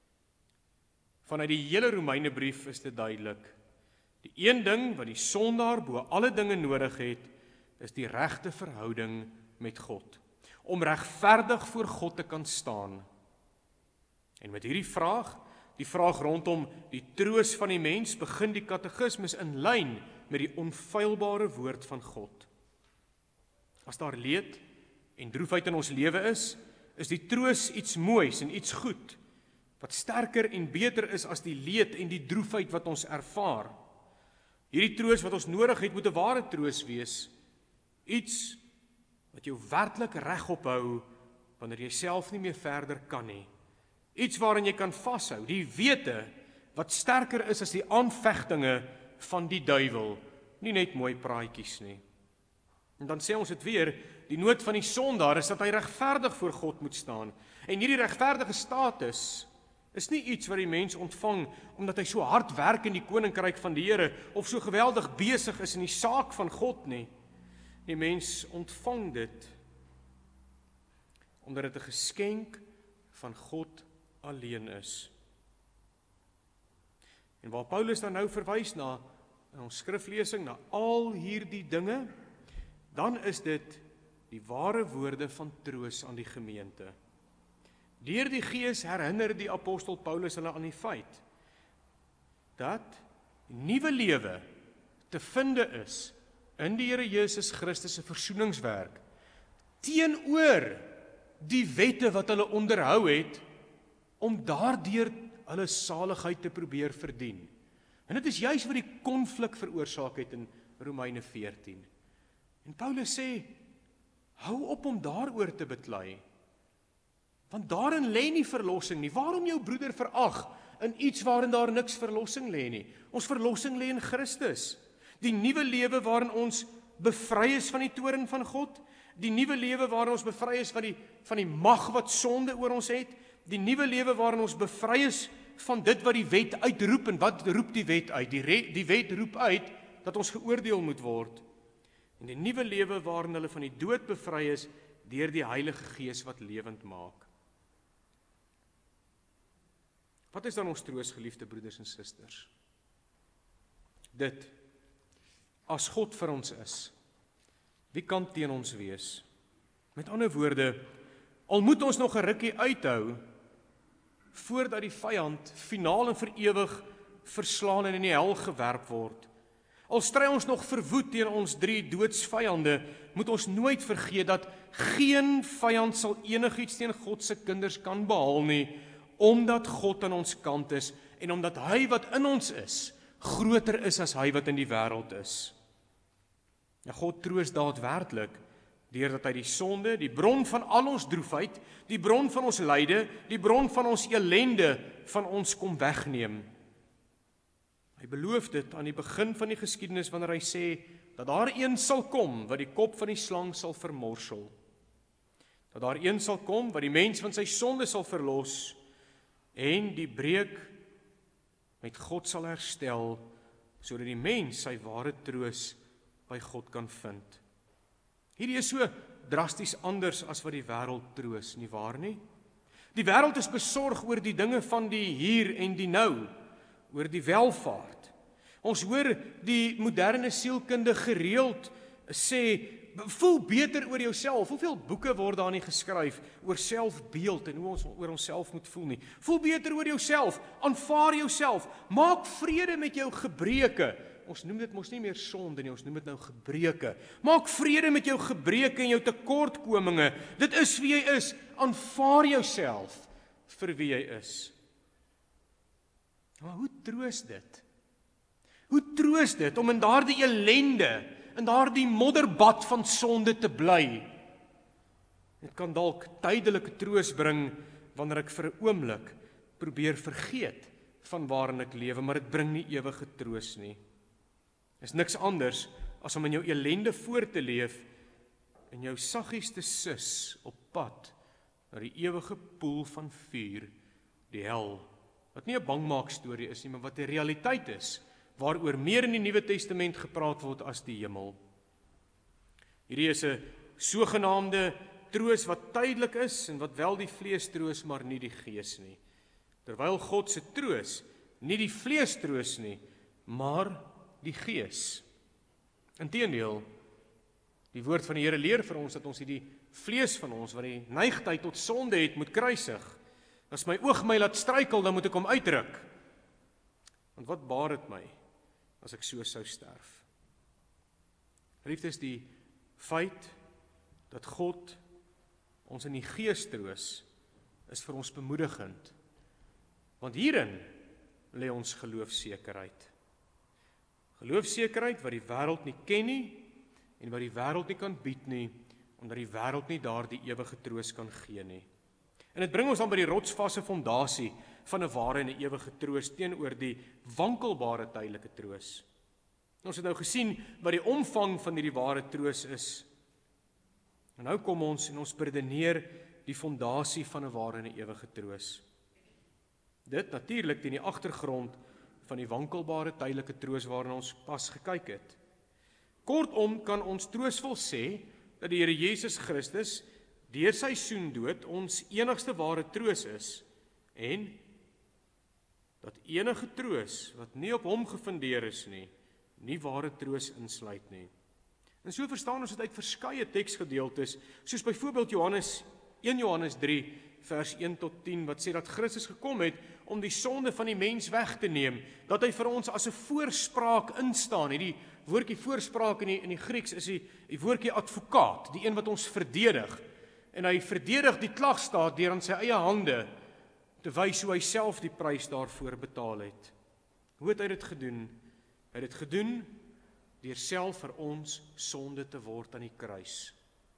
Vanuit die hele Romeinebrief is dit duidelik. Die een ding wat die sondaar bo alle dinge nodig het, is die regte verhouding met God. Om regverdig voor God te kan staan. En met hierdie vraag, die vraag rondom die troos van die mens, begin die katekismus in lyn met die onfeilbare woord van God. As daar leed en droefheid in ons lewe is die troos iets moois en iets goed, wat sterker en beter is as die leed en die droefheid wat ons ervaar. Hierdie troos wat ons nodig het, moet 'n ware troos wees. Iets wat jou werklik regop hou, wanneer jy self nie meer verder kan nie. Iets waarin jy kan vashou, die wete wat sterker is as die aanvegtinge van die duiwel, nie net mooi praatjies nie. En dan sê ons dit weer, die nood van die sondaar is dat hy regverdig voor God moet staan. En hierdie regverdige status is nie iets wat die mens ontvang omdat hy so hard werk in die koninkryk van die Here of so geweldig besig is in die saak van God nie. Die mens ontvang dit omdat dit 'n geskenk van God alleen is. En waar Paulus dan nou verwys na in ons skriflesing na al hierdie dinge, dan is dit die ware woorde van troos aan die gemeente. Deur die Gees herinner die apostel Paulus hulle aan die feit dat nuwe lewe te finde is in die Here Jesus Christus se versoeningswerk teenoor die wette wat hulle onderhou het om daardeur hulle saligheid te probeer verdien. En dit is juis wat die konflik veroorsaak het in Romeine 14. En Paulus sê, hou op om daaroor te beklei, want daarin lê nie verlossing nie. Waarom jou broeder verag in iets waarin daar niks verlossing lê nie? Ons verlossing lê in Christus. Die nuwe lewe waarin ons bevry is van die toorn van God, die nuwe lewe waarin ons bevry is van die mag wat sonde oor ons het, die nuwe lewe waarin ons bevry is van dit wat die wet uitroep. En wat roep die wet uit? Die wet roep uit dat ons geoordeel moet word. En die nuwe lewe waarin hulle van die dood bevry is deur die Heilige Gees wat lewend maak. Wat is dan ons troos, geliefde broeders en susters? Dit, as God vir ons is, wie kan teen ons wees? Met ander woorde, al moet ons nog 'n rukkie uithou, voordat die vyand finaal en vir ewig verslaan en in die hel gewerp word. Al stry ons nog verwoed teen ons 3 doodsvyande, moet ons nooit vergeet dat geen vyand sal enigiets teen God se kinders kan behaal nie, omdat God aan ons kant is en omdat hy wat in ons is, groter is as hy wat in die wêreld is. Ja, God troos daadwerklik deurdat hy die sonde, die bron van al ons droefheid, die bron van ons lyde, die bron van ons elende van ons kom wegneem. Hy beloof dit aan die begin van die geskiedenis wanneer hy sê dat daar een sal kom wat die kop van die slang sal vermorsel. Dat daar een sal kom wat die mens van sy sonde sal verlos. en die breuk met God sal herstel, sodat die mens sy ware troos by God kan vind. Hierdie is so drasties anders as wat die wêreld troos, nie waar nie? Die wêreld is besorg oor die dinge van die hier en die nou, oor die welvaart. Ons hoor die moderne sielkunde gereeld sê, voel beter oor jouself. Hoeveel boeke word daar nie geskryf oor selfbeeld en hoe ons oor onsself moet voel nie. Voel beter oor jouself, aanvaar jouself, maak vrede met jou gebreke. Ons noem dit mos nie meer sonde nie, ons noem dit nou gebreke. Maak vrede met jou gebreke en jou tekortkominge. Dit is wie jy is. Aanvaar jouself vir wie jy is. Maar hoe troos dit? Hoe troos dit om in daardie ellende, in daardie modderbad van sonde te bly? Dit kan dalk tydelike troos bring wanneer ek vir 'n oomblik probeer vergeet van waarin ek lewe, maar dit bring nie ewige troos nie. Is niks anders as om in jou ellende voort te leef en jou saggies te sus op pad na die ewige poel van vuur, die hel, wat nie 'n bangmaak storie is nie, maar wat 'n realiteit is, waaroor meer in die Nuwe Testament gepraat word as die hemel. Hierdie is 'n sogenaamde troos wat tydelik is en wat wel die vlees troos, maar nie die gees nie. Terwyl God se troos nie die vlees troos nie, maar die gees. Inteendeel, die woord van die Here leer vir ons dat ons hierdie vlees van ons wat die neigtheid tot sonde het, moet kruisig. As my oog my laat struikel, dan moet ek hom uitruk. Want wat baat dit my as ek so sou sterf? Geliefdes, die feit dat God ons in die gees troos, is vir ons bemoedigend. Want hierin lê ons geloofsekerheid. Geloofsekerheid wat die wêreld nie ken nie en wat die wêreld nie kan bied nie, omdat die wêreld nie daardie ewige troos kan gee nie. En dit bring ons dan by die rotsvaste fondasie van 'n ware en 'n ewige troos teenoor die wankelbare tydelike troos. Ons het nou gesien wat die omvang van hierdie ware troos is. En nou kom ons en ons beredeneer die fondasie van 'n ware en 'n ewige troos. Dit natuurlik teen die agtergrond van die wankelbare tydelike troos waarna ons pas gekyk het. Kortom kan ons troosvol sê dat die Here Jesus Christus deur sy soendood ons enigste ware troos is en dat enige troos wat nie op hom gefundeer is nie ware troos insluit nie. En so verstaan ons dit uit verskeie teksgedeeltes, soos byvoorbeeld 1 Johannes 3 vers 1 tot 10 wat sê dat Christus gekom het om die sonde van die mens weg te neem, dat hy vir ons as 'n voorspraak instaan. Die woordjie voorspraak in die Grieks is die woordjie advokaat, die een wat ons verdedig. En hy verdedig die klagstaat deur aan sy eie hande te wys hoe hy self die prys daarvoor betaal het. Hoe het hy dit gedoen? Hy het dit gedoen deur self vir ons sonde te word aan die kruis.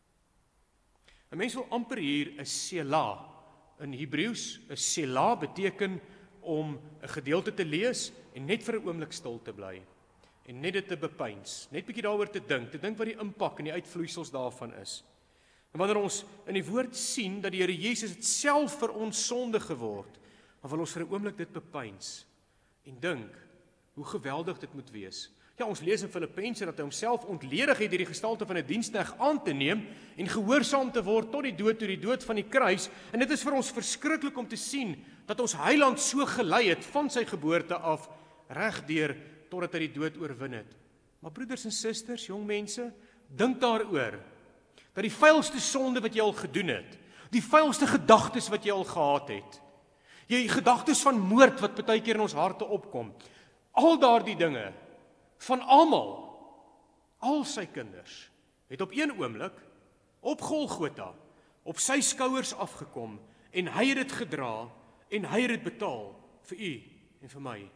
'n Mens wil amper hier 'n selah. In Hebreëus, 'n selah beteken om 'n gedeelte te lees en net vir 'n oomblik stil te bly en net dit te bepeins, net bietjie daaroor te dink wat die impak en die uitvloeisels daarvan is. En wanneer ons in die woord sien dat die Here Jesus het self vir ons sonde geword, dan wil ons vir 'n oomblik dit bepeins en dink hoe geweldig dit moet wees. Ja, ons lees in Filippense dat hy homself ontledig het deur die gestalte van 'n diensknegt aan te neem en gehoorsaam te word tot die dood van die kruis. En dit is vir ons verskriklik om te sien dat ons Heiland so gelei het van sy geboorte af regdeur totdat hy die dood oorwin het. Maar broeders en susters, jong mense, dink daaroor dat die vuilste sonde wat jy al gedoen het, die vuilste gedagtes wat jy al gehad het, jy gedagtes van moord wat baie keer in ons harte opkom, al daardie dinge van al sy kinders, het op een oomblik, op Golgotha, op sy skouers afgekom, en hy het dit gedra, en hy het dit betaal, vir u en vir my.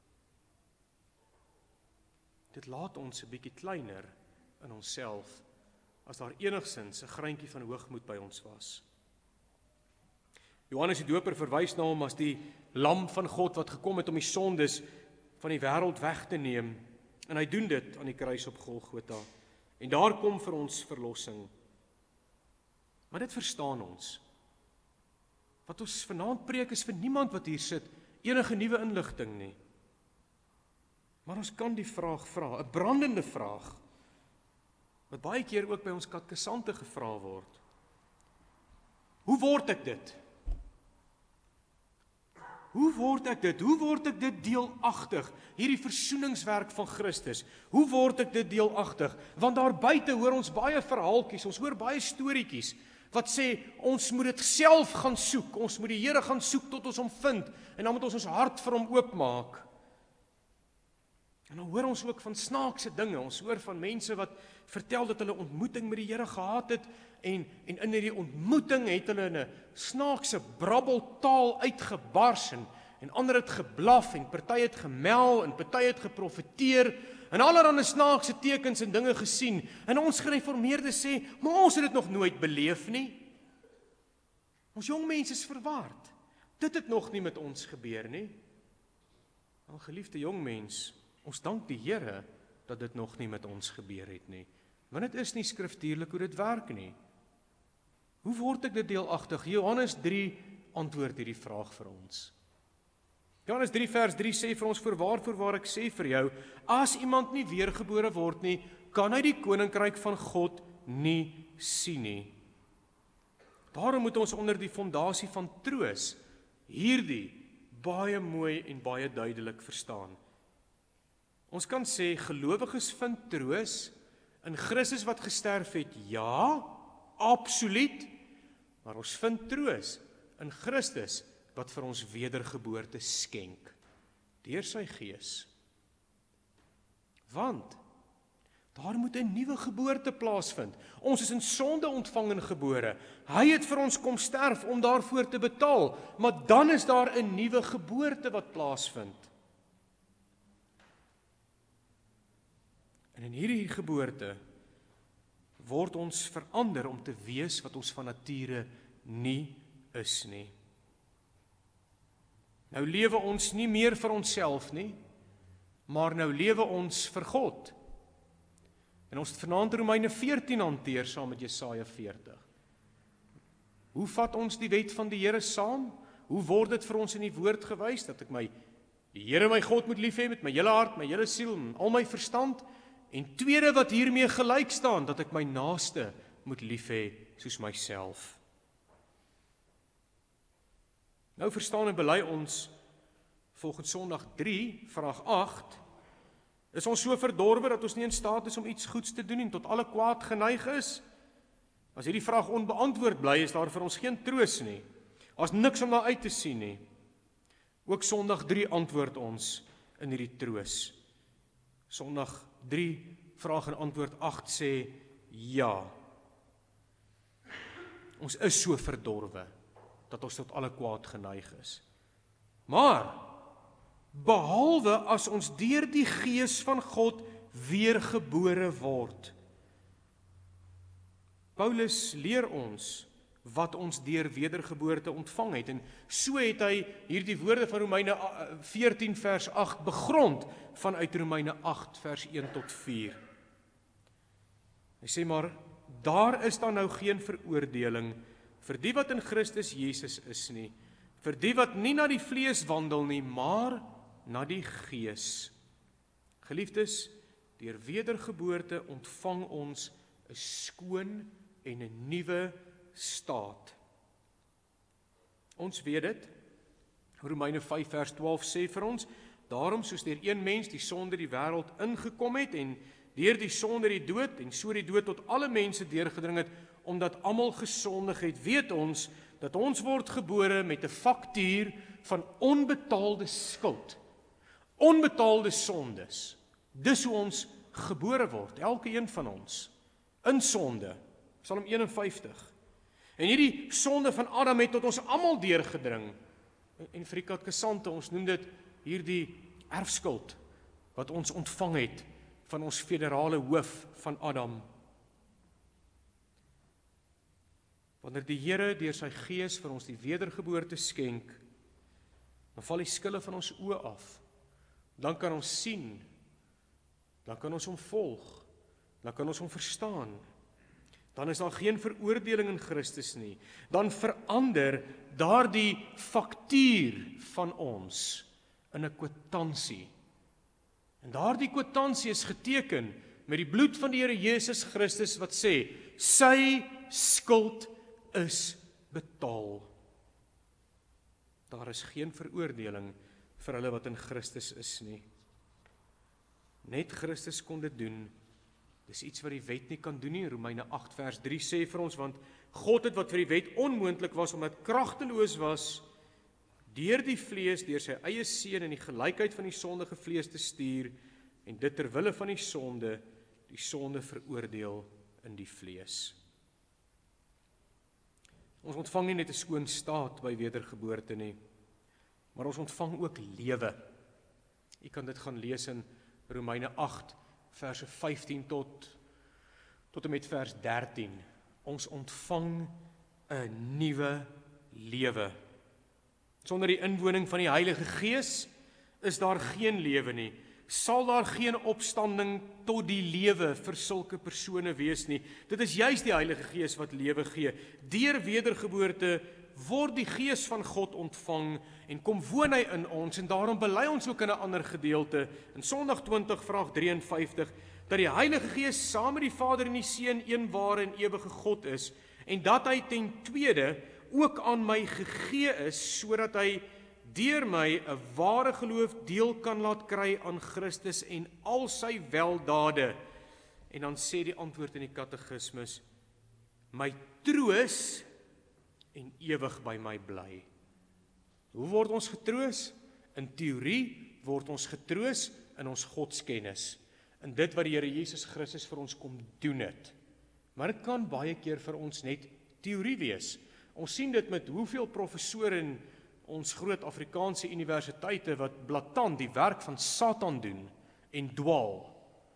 Dit laat ons 'n bietjie kleiner in onsself, as daar enigsins 'n greintjie van hoogmoed by ons was. Johannes die Doper verwys na hom as die lam van God, wat gekom het om die sondes van die wêreld weg te neem, en hy doen dit aan die kruis op Golgotha. En daar kom vir ons verlossing. Maar dit verstaan ons. Wat ons vanaand preek is vir niemand wat hier sit enige nuwe inligting nie. Maar ons kan die vraag vra, 'n brandende vraag, wat baie keer ook by ons katekesante gevra word. Hoe word ek dit? Hoe word ek dit? Hoe word ek dit deelagtig? Hierdie versoeningswerk van Christus. Hoe word ek dit deelagtig? Want daar buite hoor ons baie verhaaltjies, ons hoor baie storieetjies wat sê ons moet dit self gaan soek. Ons moet die Here gaan soek tot ons hom vind en dan moet ons hart vir hom oopmaak. En dan hoor ons ook van snaakse dinge. Ons hoor van mense wat vertel dat hulle ontmoeting met die Here gehad het en in hierdie ontmoeting het hulle in 'n snaakse brabbeltaal uitgebars en ander het geblaf en party het gemel en party het geprofeteer en allerlei snaakse tekens en dinge gesien. En ons gereformeerdes sê, maar ons het dit nog nooit beleef nie. Ons jong mense is verward. Dit het nog nie met ons gebeur nie. Al geliefde jong mens, ons dank die Here dat dit nog nie met ons gebeur het nie. Want dit is nie skriftuurlik hoe dit werk nie. Hoe word ek dit deelagtig? Johannes 3 antwoord hierdie vraag vir ons. Johannes 3 vers 3 sê vir ons, voorwaar ek sê vir jou, as iemand nie weergebore word nie, kan hy die koninkryk van God nie sien nie. Daarom moet ons onder die fondasie van troos hierdie baie mooi en baie duidelik verstaan. Ons kan sê, gelowiges vind troos in Christus wat gesterf het, ja, absoluut, maar ons vind troos in Christus wat vir ons wedergeboorte skenk, deur sy Gees. Want daar moet 'n nuwe geboorte plaasvind. Ons is in sonde ontvang en gebore. Hy het vir ons kom sterf om daarvoor te betaal, maar dan is daar 'n nuwe geboorte wat plaasvind. En in hierdie geboorte word ons verander om te wees wat ons van nature nie is nie. Nou lewe ons nie meer vir onsself nie, maar nou lewe ons vir God. En ons het vanaand Romeine 14 hanteer saam met Jesaja 40. Hoe vat ons die wet van die Here saam? Hoe word dit vir ons in die woord gewys dat ek die Here my God moet lief hê met my hele hart, my hele siel en al my verstand? En tweede wat hiermee gelyk staan, dat ek my naaste moet lief hê soos myself. Nou verstaan en bely ons volgens Sondag 3, vraag 8, is ons so verdorwe dat ons nie in staat is om iets goeds te doen en tot alle kwaad geneig is? As hierdie vraag onbeantwoord bly, is daar vir ons geen troos nie. As niks om na uit te sien nie. Ook Sondag 3 antwoord ons in hierdie troos. Sondag 3, vraag en antwoord 8 sê, ja. Ons is so verdorwe, dat ons tot alle kwaad geneig is. Maar, behalwe as ons deur die Gees van God weergebore word. Paulus leer ons wat ons deur wedergeboorte ontvang het, en so het hy hierdie woorde van Romeine 14 vers 8 begrond vanuit Romeine 8 vers 1 tot 4. Hy sê maar, daar is dan nou geen veroordeling vir die wat in Christus Jesus is nie, vir die wat nie na die vlees wandel nie, maar na die Gees. Geliefdes, deur wedergeboorte ontvang ons 'n skoon en 'n nuwe staat. Ons weet dit, Romeine 5 vers 12 sê vir ons, daarom soos deur een mens die sonde die wêreld ingekom het, en deur die sonde die dood, en so die dood tot alle mense deurgedring het, omdat almal gesondig het, weet ons, dat ons word gebore met 'n faktuur van onbetaalde skuld, onbetaalde sondes. Dis hoe ons gebore word, elke een van ons, in sonde, Psalm 51. En hierdie sonde van Adam het tot ons almal deurgedring, en vir die katekesante, ons noem dit hierdie erfskuld, wat ons ontvang het, van ons federale hoof van Adam. Wanneer die Here deur sy Gees vir ons die wedergeboorte skenk, dan val die skille van ons oë af. Dan kan ons sien, dan kan ons hom volg, dan kan ons hom verstaan. dan is daar geen veroordeling in Christus nie. Dan verander daardie faktuur van ons in 'n kwitansie. En daardie kwitansie is geteken met die bloed van die Here Jesus Christus wat sê, sy skuld is betaal. Daar is geen veroordeling vir hulle wat in Christus is nie. Net Christus kon dit doen. Dis iets wat die wet nie kan doen nie. Romeine 8 vers 3 sê vir ons, want God het wat vir die wet onmoontlik was, omdat kragteloos was, deur die vlees, deur sy eie seun in die gelykheid van die sondige vlees te stuur, en dit ter wille van die sonde veroordeel in die vlees. Ons ontvang nie net 'n skoon staat by wedergeboorte nie, maar ons ontvang ook lewe. U kan dit gaan lees in Romeine 8, verse 15 tot en met vers 13. Ons ontvang 'n nuwe lewe. Sonder die inwoning van die Heilige Gees is daar geen lewe nie. Sal daar geen opstanding tot die lewe vir sulke persone wees nie. Dit is juis die Heilige Gees wat lewe gee. Deur wedergeboorte word die Gees van God ontvang en kom woon hy in ons, en daarom bely ons ook in 'n ander gedeelte, in Sondag 20 vraag 53, dat die Heilige Gees saam met die Vader en die Seun een ware en ewige God is, en dat hy ten tweede ook aan my gegee is, sodat hy deur my 'n ware geloof deel kan laat kry aan Christus en al sy weldade. En dan sê die antwoord in die katekismus, my troos en ewig by my bly. Hoe word ons getroos? In teorie word ons getroos in ons godskennis, in dit wat die Here Jesus Christus vir ons kom doen het. Maar dit kan baie keer vir ons net teorie wees. Ons sien dit met hoeveel professore in ons groot Afrikaanse universiteite wat blaatant die werk van Satan doen en dwaal.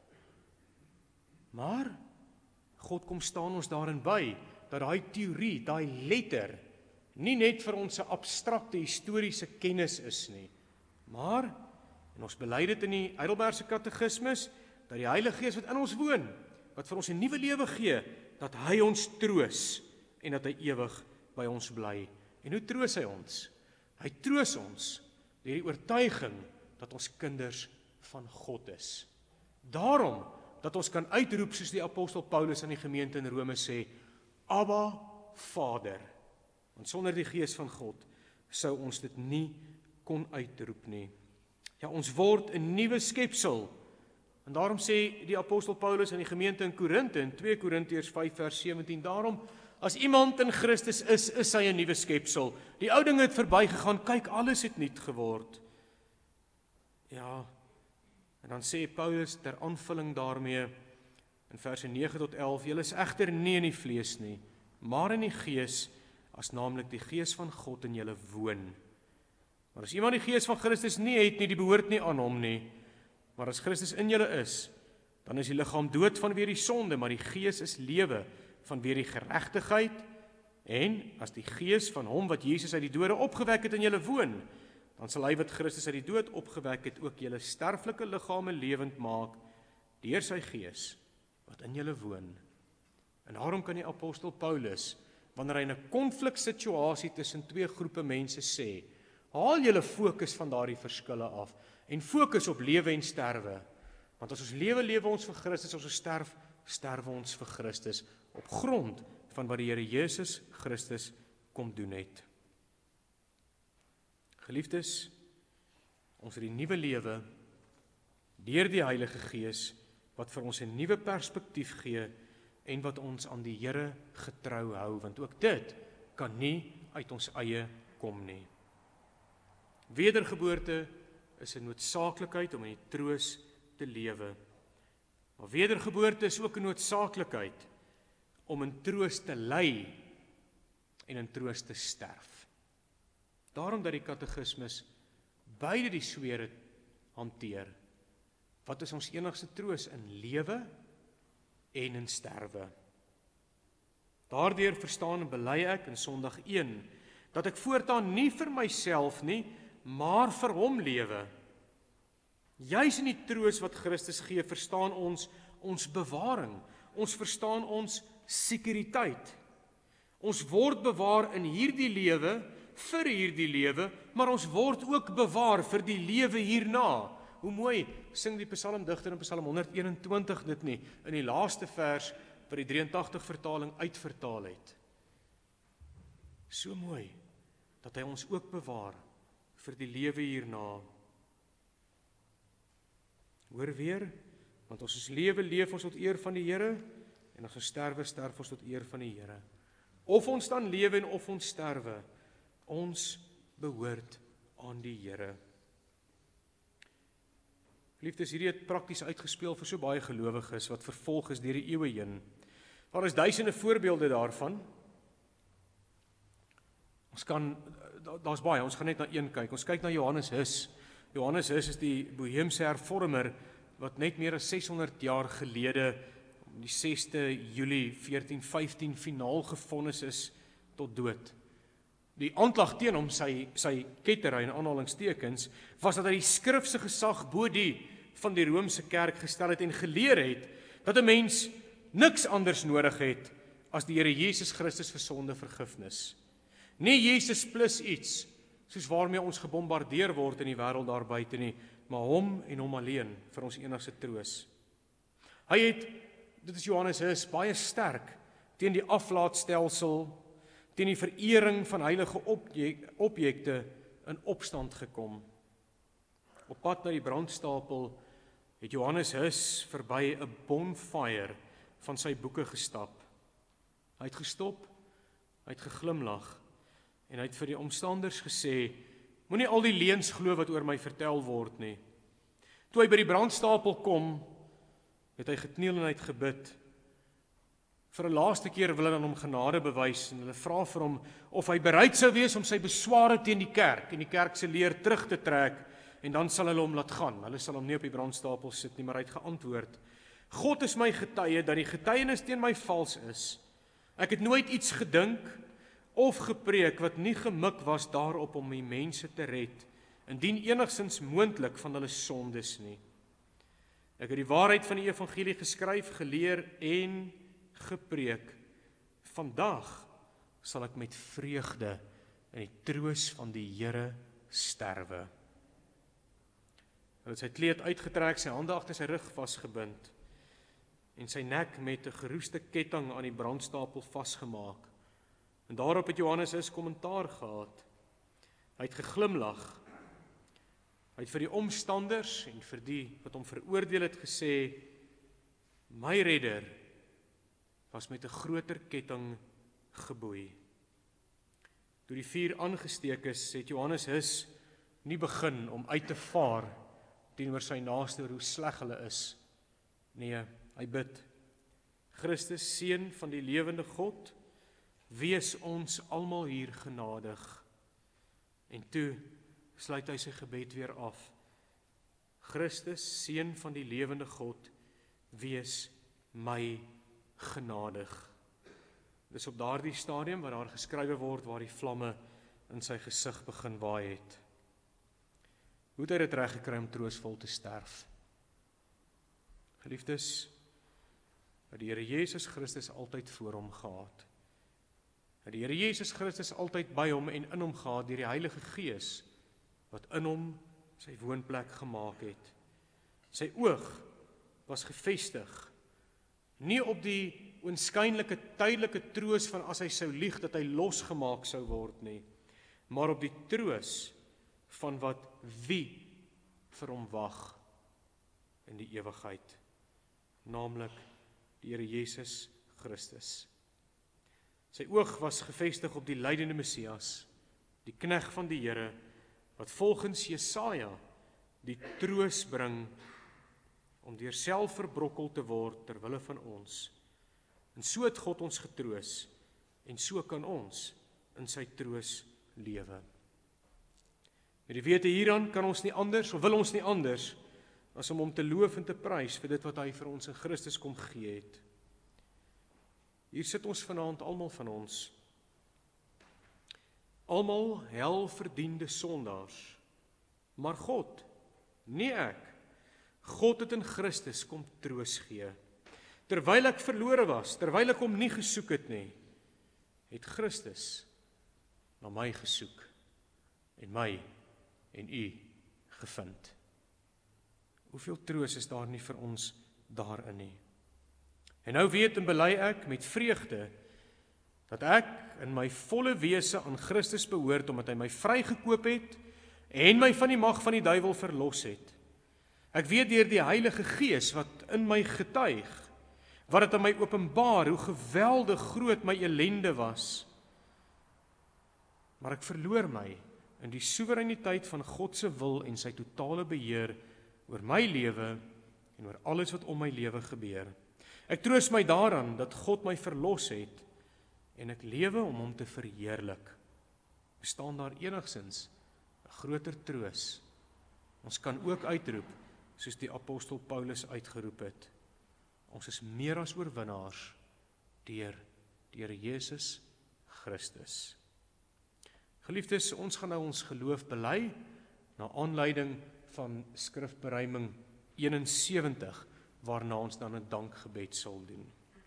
Maar God kom staan ons daarin by, dat daai teorie, daai letter, nie net vir ons 'n abstrakte historiese kennis is nie, maar, en ons bely dit in die Heidelbergse katekismus, dat die Heilige Gees wat in ons woon, wat vir ons 'n nuwe lewe gee, dat hy ons troos, en dat hy ewig by ons bly. En hoe troos hy ons? Hy troos ons deur die oortuiging dat ons kinders van God is. Daarom dat ons kan uitroep soos die apostel Paulus aan die gemeente in Rome sê, Abba, Vader. Want sonder die Gees van God sou ons dit nie kon uitroep nie. Ja, ons word 'n nuwe skepsel. En daarom sê die apostel Paulus aan die gemeente in Korinte in 2 Korintiërs 5 vers 17, daarom as iemand in Christus is hy 'n nuwe skepsel. Die ou dinge het verbygegaan, kyk, alles het nuut geword. Ja, en dan sê Paulus ter aanvulling daarmee in verse 9 tot 11, julle is egter nie in die vlees nie, maar in die Gees, as naamlik die Gees van God in julle woon. Maar as iemand die Gees van Christus nie het nie, die behoort nie aan hom nie. Maar as Christus in julle is, dan is die liggaam dood vanweer die sonde, maar die Gees is lewe vanweer die geregtigheid. En as die Gees van hom wat Jesus uit die dode opgewek het in julle woon, dan sal hy wat Christus uit die dood opgewek het ook julle sterflike liggame lewend maak deur sy Gees wat in julle woon. En daarom kan die apostel Paulus, wanneer hy in 'n konfliksituasie tussen twee groepe mense sê, haal julle fokus van daardie verskille af en fokus op lewe en sterwe. Want as ons lewe, lewe ons vir Christus, as ons sterf, sterwe ons vir Christus, op grond van wat die Here Jesus Christus kom doen het. Geliefdes, ons het die nuwe lewe deur die Heilige Gees wat vir ons 'n nuwe perspektief gee en wat ons aan die Here getrou hou, want ook dit kan nie uit ons eie kom nie. Wedergeboorte is 'n noodsaaklikheid om in die troos te lewe. Maar wedergeboorte is ook 'n noodsaaklikheid om in troos te ly en in troos te sterf. Daarom dat die katekismus beide die swere hanteer. Wat is ons enigste troos? In lewe en in sterwe. Daardeur verstaan en bely ek in Sondag 1, dat ek voortaan nie vir myself nie, maar vir hom lewe. Juis in die troos wat Christus gee, verstaan ons bewaring. Ons verstaan ons sekuriteit. Ons word bewaar in hierdie lewe, vir hierdie lewe, maar ons word ook bewaar vir die lewe hierna. Hoe mooi sing die psalmdigter in Psalm 121 dit nie, in die laaste vers wat die 83 vertaling uitvertaal het. So mooi, dat hy ons ook bewaar vir die lewe hierna. Hoor weer, want as ons leef ons tot eer van die Here, en as ons sterwe ons tot eer van die Here. Of ons dan lewe en of ons sterwe, ons behoort aan die Here. Liefdes, hierdie het prakties uitgespeel vir so baie gelowiges wat vervolg is deur die eeue heen. Daar is duisende voorbeelde daarvan. Daar's baie, ons gaan net na een kyk. Ons kyk na Johannes Hus. Johannes Hus is die Boheemse hervormer wat net meer as 600 jaar gelede, die 6de Julie 1415 finaal gevonnis is tot dood. Die aanklag teen hom, sy kettery in aanhalingstekens, was dat hy die skrifse gesag bo die van die Romeinse kerk gestel het en geleer het dat 'n mens niks anders nodig het as die Here Jesus Christus vir sonde vergifnis. Nie Jesus plus iets, soos waarmee ons gebombardeer word in die wêreld daar buite nie, maar hom en hom alleen vir ons enigste troos. Hy het, dit is Johannes Hus, baie sterk teen die aflaatstelsel, teen die verering van heilige objekte in opstand gekom. Op pad na die brandstapel het Johannes Hus verby 'n bonfire van sy boeke gestap. Hy het gestop, hy het geglimlag en hy het vir die omstanders gesê, moenie al die leuns glo wat oor my vertel word nie. Toe hy by die brandstapel kom, het hy gekniel en hy het gebid. Vir 'n laaste keer wil hulle aan hom genade bewys en hulle vra vir hom of hy bereid sou wees om sy besware teen die kerk en die kerk se leer terug te trek en dan sal hulle hom laat gaan. Hulle sal hom nie op die brandstapel sit nie, maar hy het geantwoord: God is my getuie dat die getuienis teen my vals is. Ek het nooit iets gedink of gepreek wat nie gemik was daarop om die mense te red, indien enigsins moontlik van hulle sondes nie. Ek het die waarheid van die evangelie geskryf, geleer en gepreek. Vandag sal ek met vreugde in die troos van die Here sterwe. Hy het sy kleed uitgetrek, sy hande agter sy rug vasgebind en sy nek met 'n geroeste ketting aan die brandstapel vasgemaak. En daarop het Johannes Hus kommentaar gehad. Hy het geglimlag. Hy het vir die omstanders en vir die wat hom veroordeel het gesê, my redder was met 'n groter ketting geboei. Toe die vuur aangesteek is, het Johannes Hus nie begin om uit te vaar teenoor sy naaste hoe sleg hulle is. Nee, hy bid: Christus, Seun van die lewende God, wees ons almal hier genadig. En toe sluit hy sy gebed weer af. Christus, Seun van die lewende God, wees my genadig. Dis op daardie stadium waar daar geskrywe word waar die vlamme in sy gesig begin waai het. Hoe het hy dit reg gekry om troosvol te sterf? Geliefdes, het die Here Jesus Christus altyd voor hom gehad. Het die Here Jesus Christus altyd by hom en in hom gehad deur die Heilige Gees wat in hom sy woonplek gemaak het. Sy oog was gefestig nie op die oënskynlike tydelike troos van as hy sou lieg dat hy losgemaak sou word nie, maar op die troos van wat wie vir hom wag in die ewigheid, naamlik die Here Jesus Christus. Sy oog was gefestig op die lydende Messias, die knegg van die Here, wat volgens Jesaja die troos bring om deur self verbrokkel te word ter wille van ons. En so het God ons getroos, en so kan ons in sy troos lewe. Met die wete hieraan kan ons nie anders, of wil ons nie anders, as om hom te loof en te prys vir dit wat hy vir ons in Christus kom gee het. Hier sit ons vanaand, almal van ons, almal helverdiende sondaars, maar God, nie ek, God het in Christus kom troos gee. terwyl ek verlore was, terwyl ek hom nie gesoek het nie, het Christus na my gesoek en my en u gevind. Hoeveel troos is daar nie vir ons daarin nie. En nou weet en bely ek met vreugde dat ek in my volle wese aan Christus behoort, omdat hy my vrygekoop het en my van die mag van die duiwel verlos het. Ek weet deur die Heilige Gees wat in my getuig, wat het aan my openbaar hoe geweldig groot my ellende was. Maar ek verloor my in die soewereiniteit van God se wil en sy totale beheer oor my lewe en oor alles wat om my lewe gebeur. Ek troos my daaraan dat God my verlos het en ek lewe om hom te verheerlik. Bestaan daar enigsins 'n groter troos? Ons kan ook uitroep, soos die apostel Paulus uitgeroep het. Ons is meer as oorwinnaars deur Jesus Christus. Geliefdes, ons gaan nou ons geloof bely na aanleiding van skrifberuiming 71, waarna ons dan 'n dankgebed sal doen.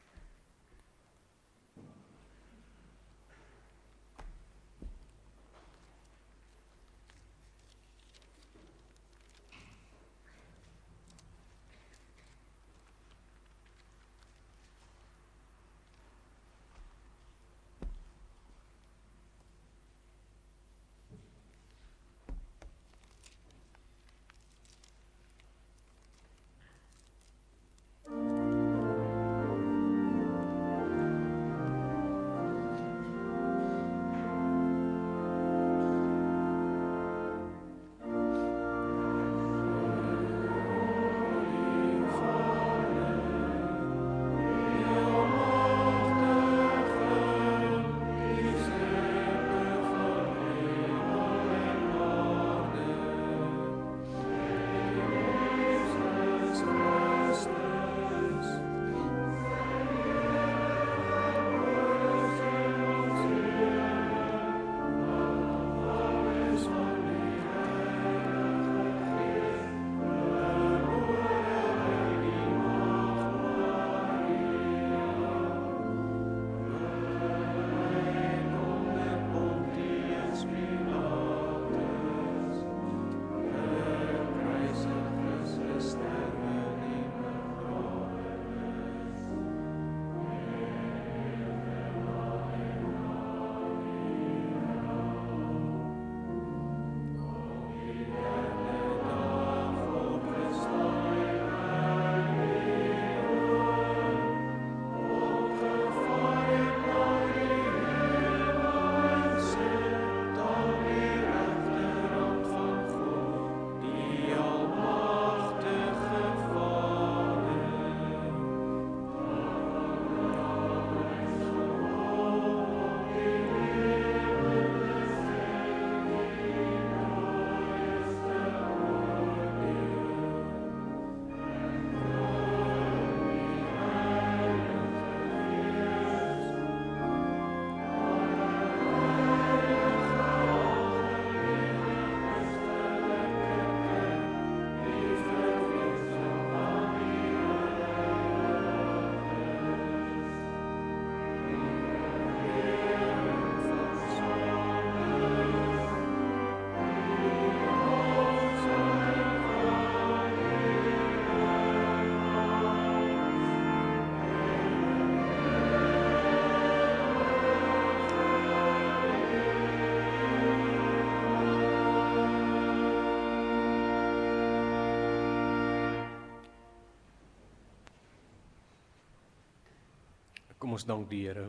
Kom ons dank die Here,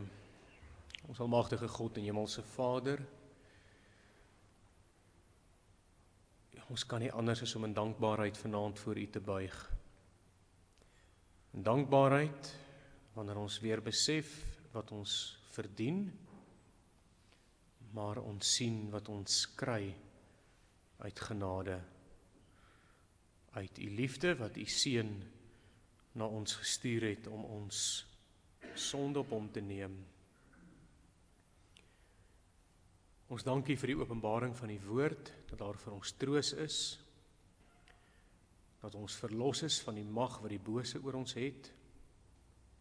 ons almagtige God en hemelse Vader. Ons kan nie anders as om in dankbaarheid vanaand voor U te buig. In dankbaarheid wanneer ons weer besef wat ons verdien, maar ons sien wat ons kry uit genade, uit U liefde wat U Seun na ons gestuur het om ons sonde op hom te neem. Ons dank U vir die openbaring van die woord, dat daar vir ons troos is, dat ons verlos is van die mag wat die bose oor ons het,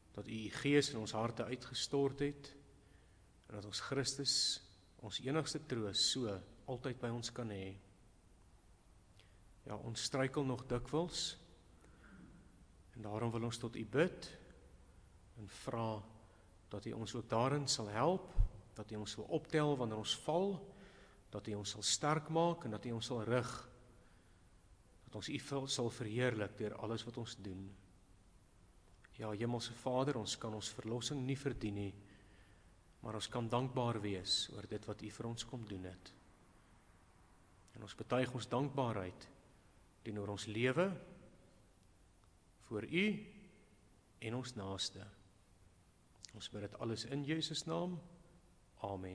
dat U U Gees in ons harte uitgestort het, en dat ons Christus, ons enigste troos, so altyd by ons kan hê. Ja, ons struikel nog dikwels, en daarom wil ons tot U bid, en vra dat U ons ook daarin sal help, dat U ons sal optel wanneer ons val, dat U ons sal sterk maak, en dat U ons sal rig, dat ons U sal verheerlik deur alles wat ons doen. Ja, Hemelse Vader, ons kan ons verlossing nie verdien nie, maar ons kan dankbaar wees oor dit wat U vir ons kom doen het. En ons betuig ons dankbaarheid teenoor ons lewe, voor U en ons naaste. Ons bid dit alles in Jesus naam. Amen.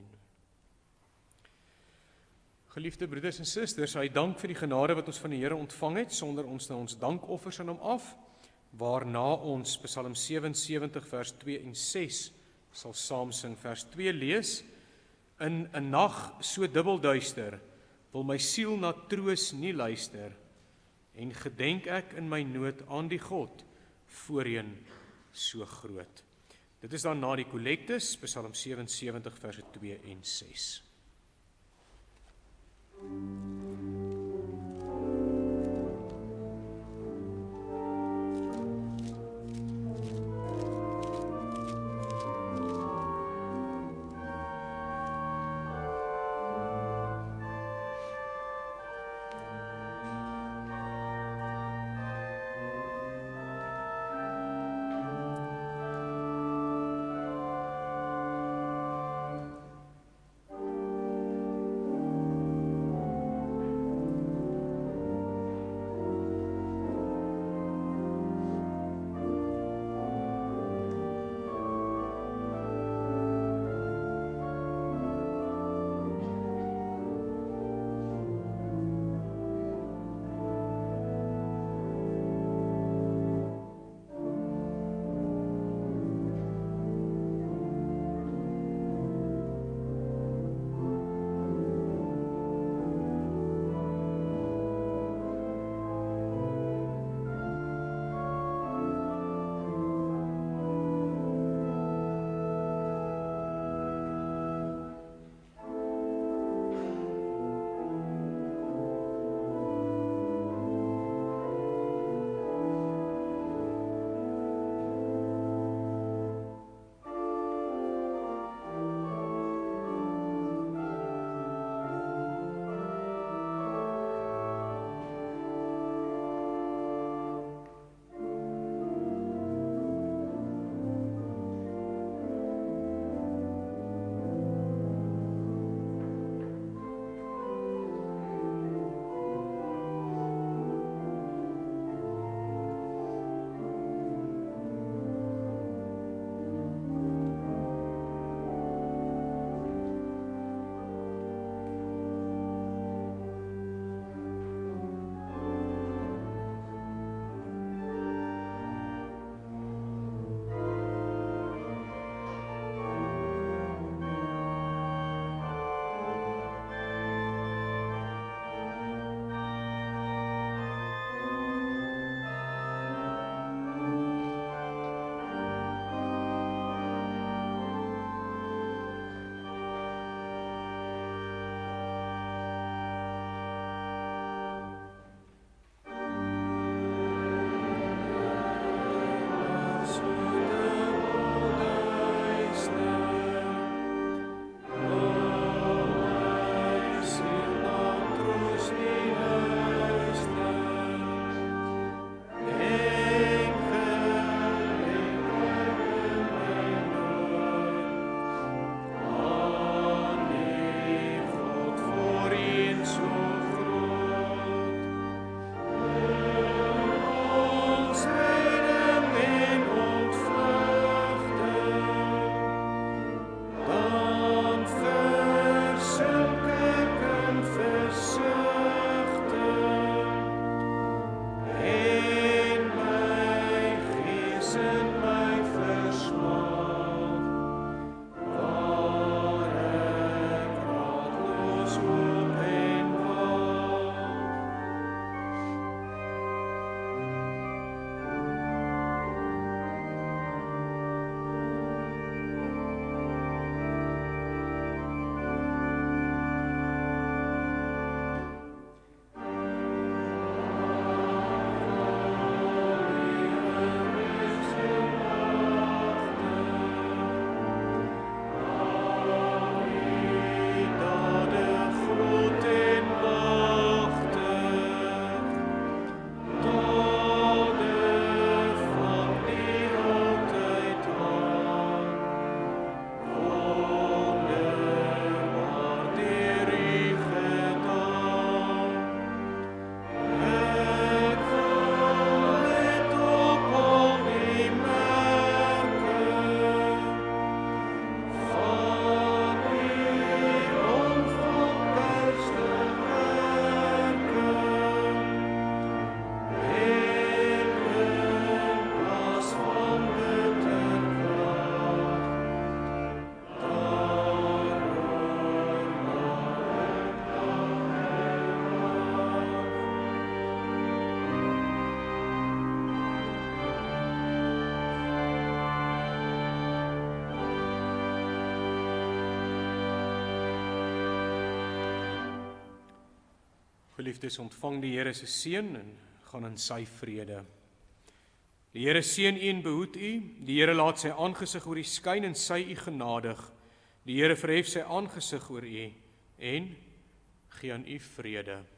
Geliefde broeders en susters, hy dank vir die genade wat ons van die Here ontvang het, sonder ons nou ons dankoffers aan hom af, waarna ons Psalm 77 vers 2 en 6 sal saam sing. Vers 2 lees: In 'n nag so dubbelduister, wil my siel na troos nie luister, en gedenk ek in my nood aan die God, voorheen so groot. Dit is dan na die kollektes, Psalm 77 vers 2 en 6. Geliefdes, ontvang die Here se seën en gaan in sy vrede. Die Here seën u en behoed u. Die Here laat sy aangesig oor u skyn en sy u genadig. Die Here verhef sy aangesig oor u en gee aan u vrede.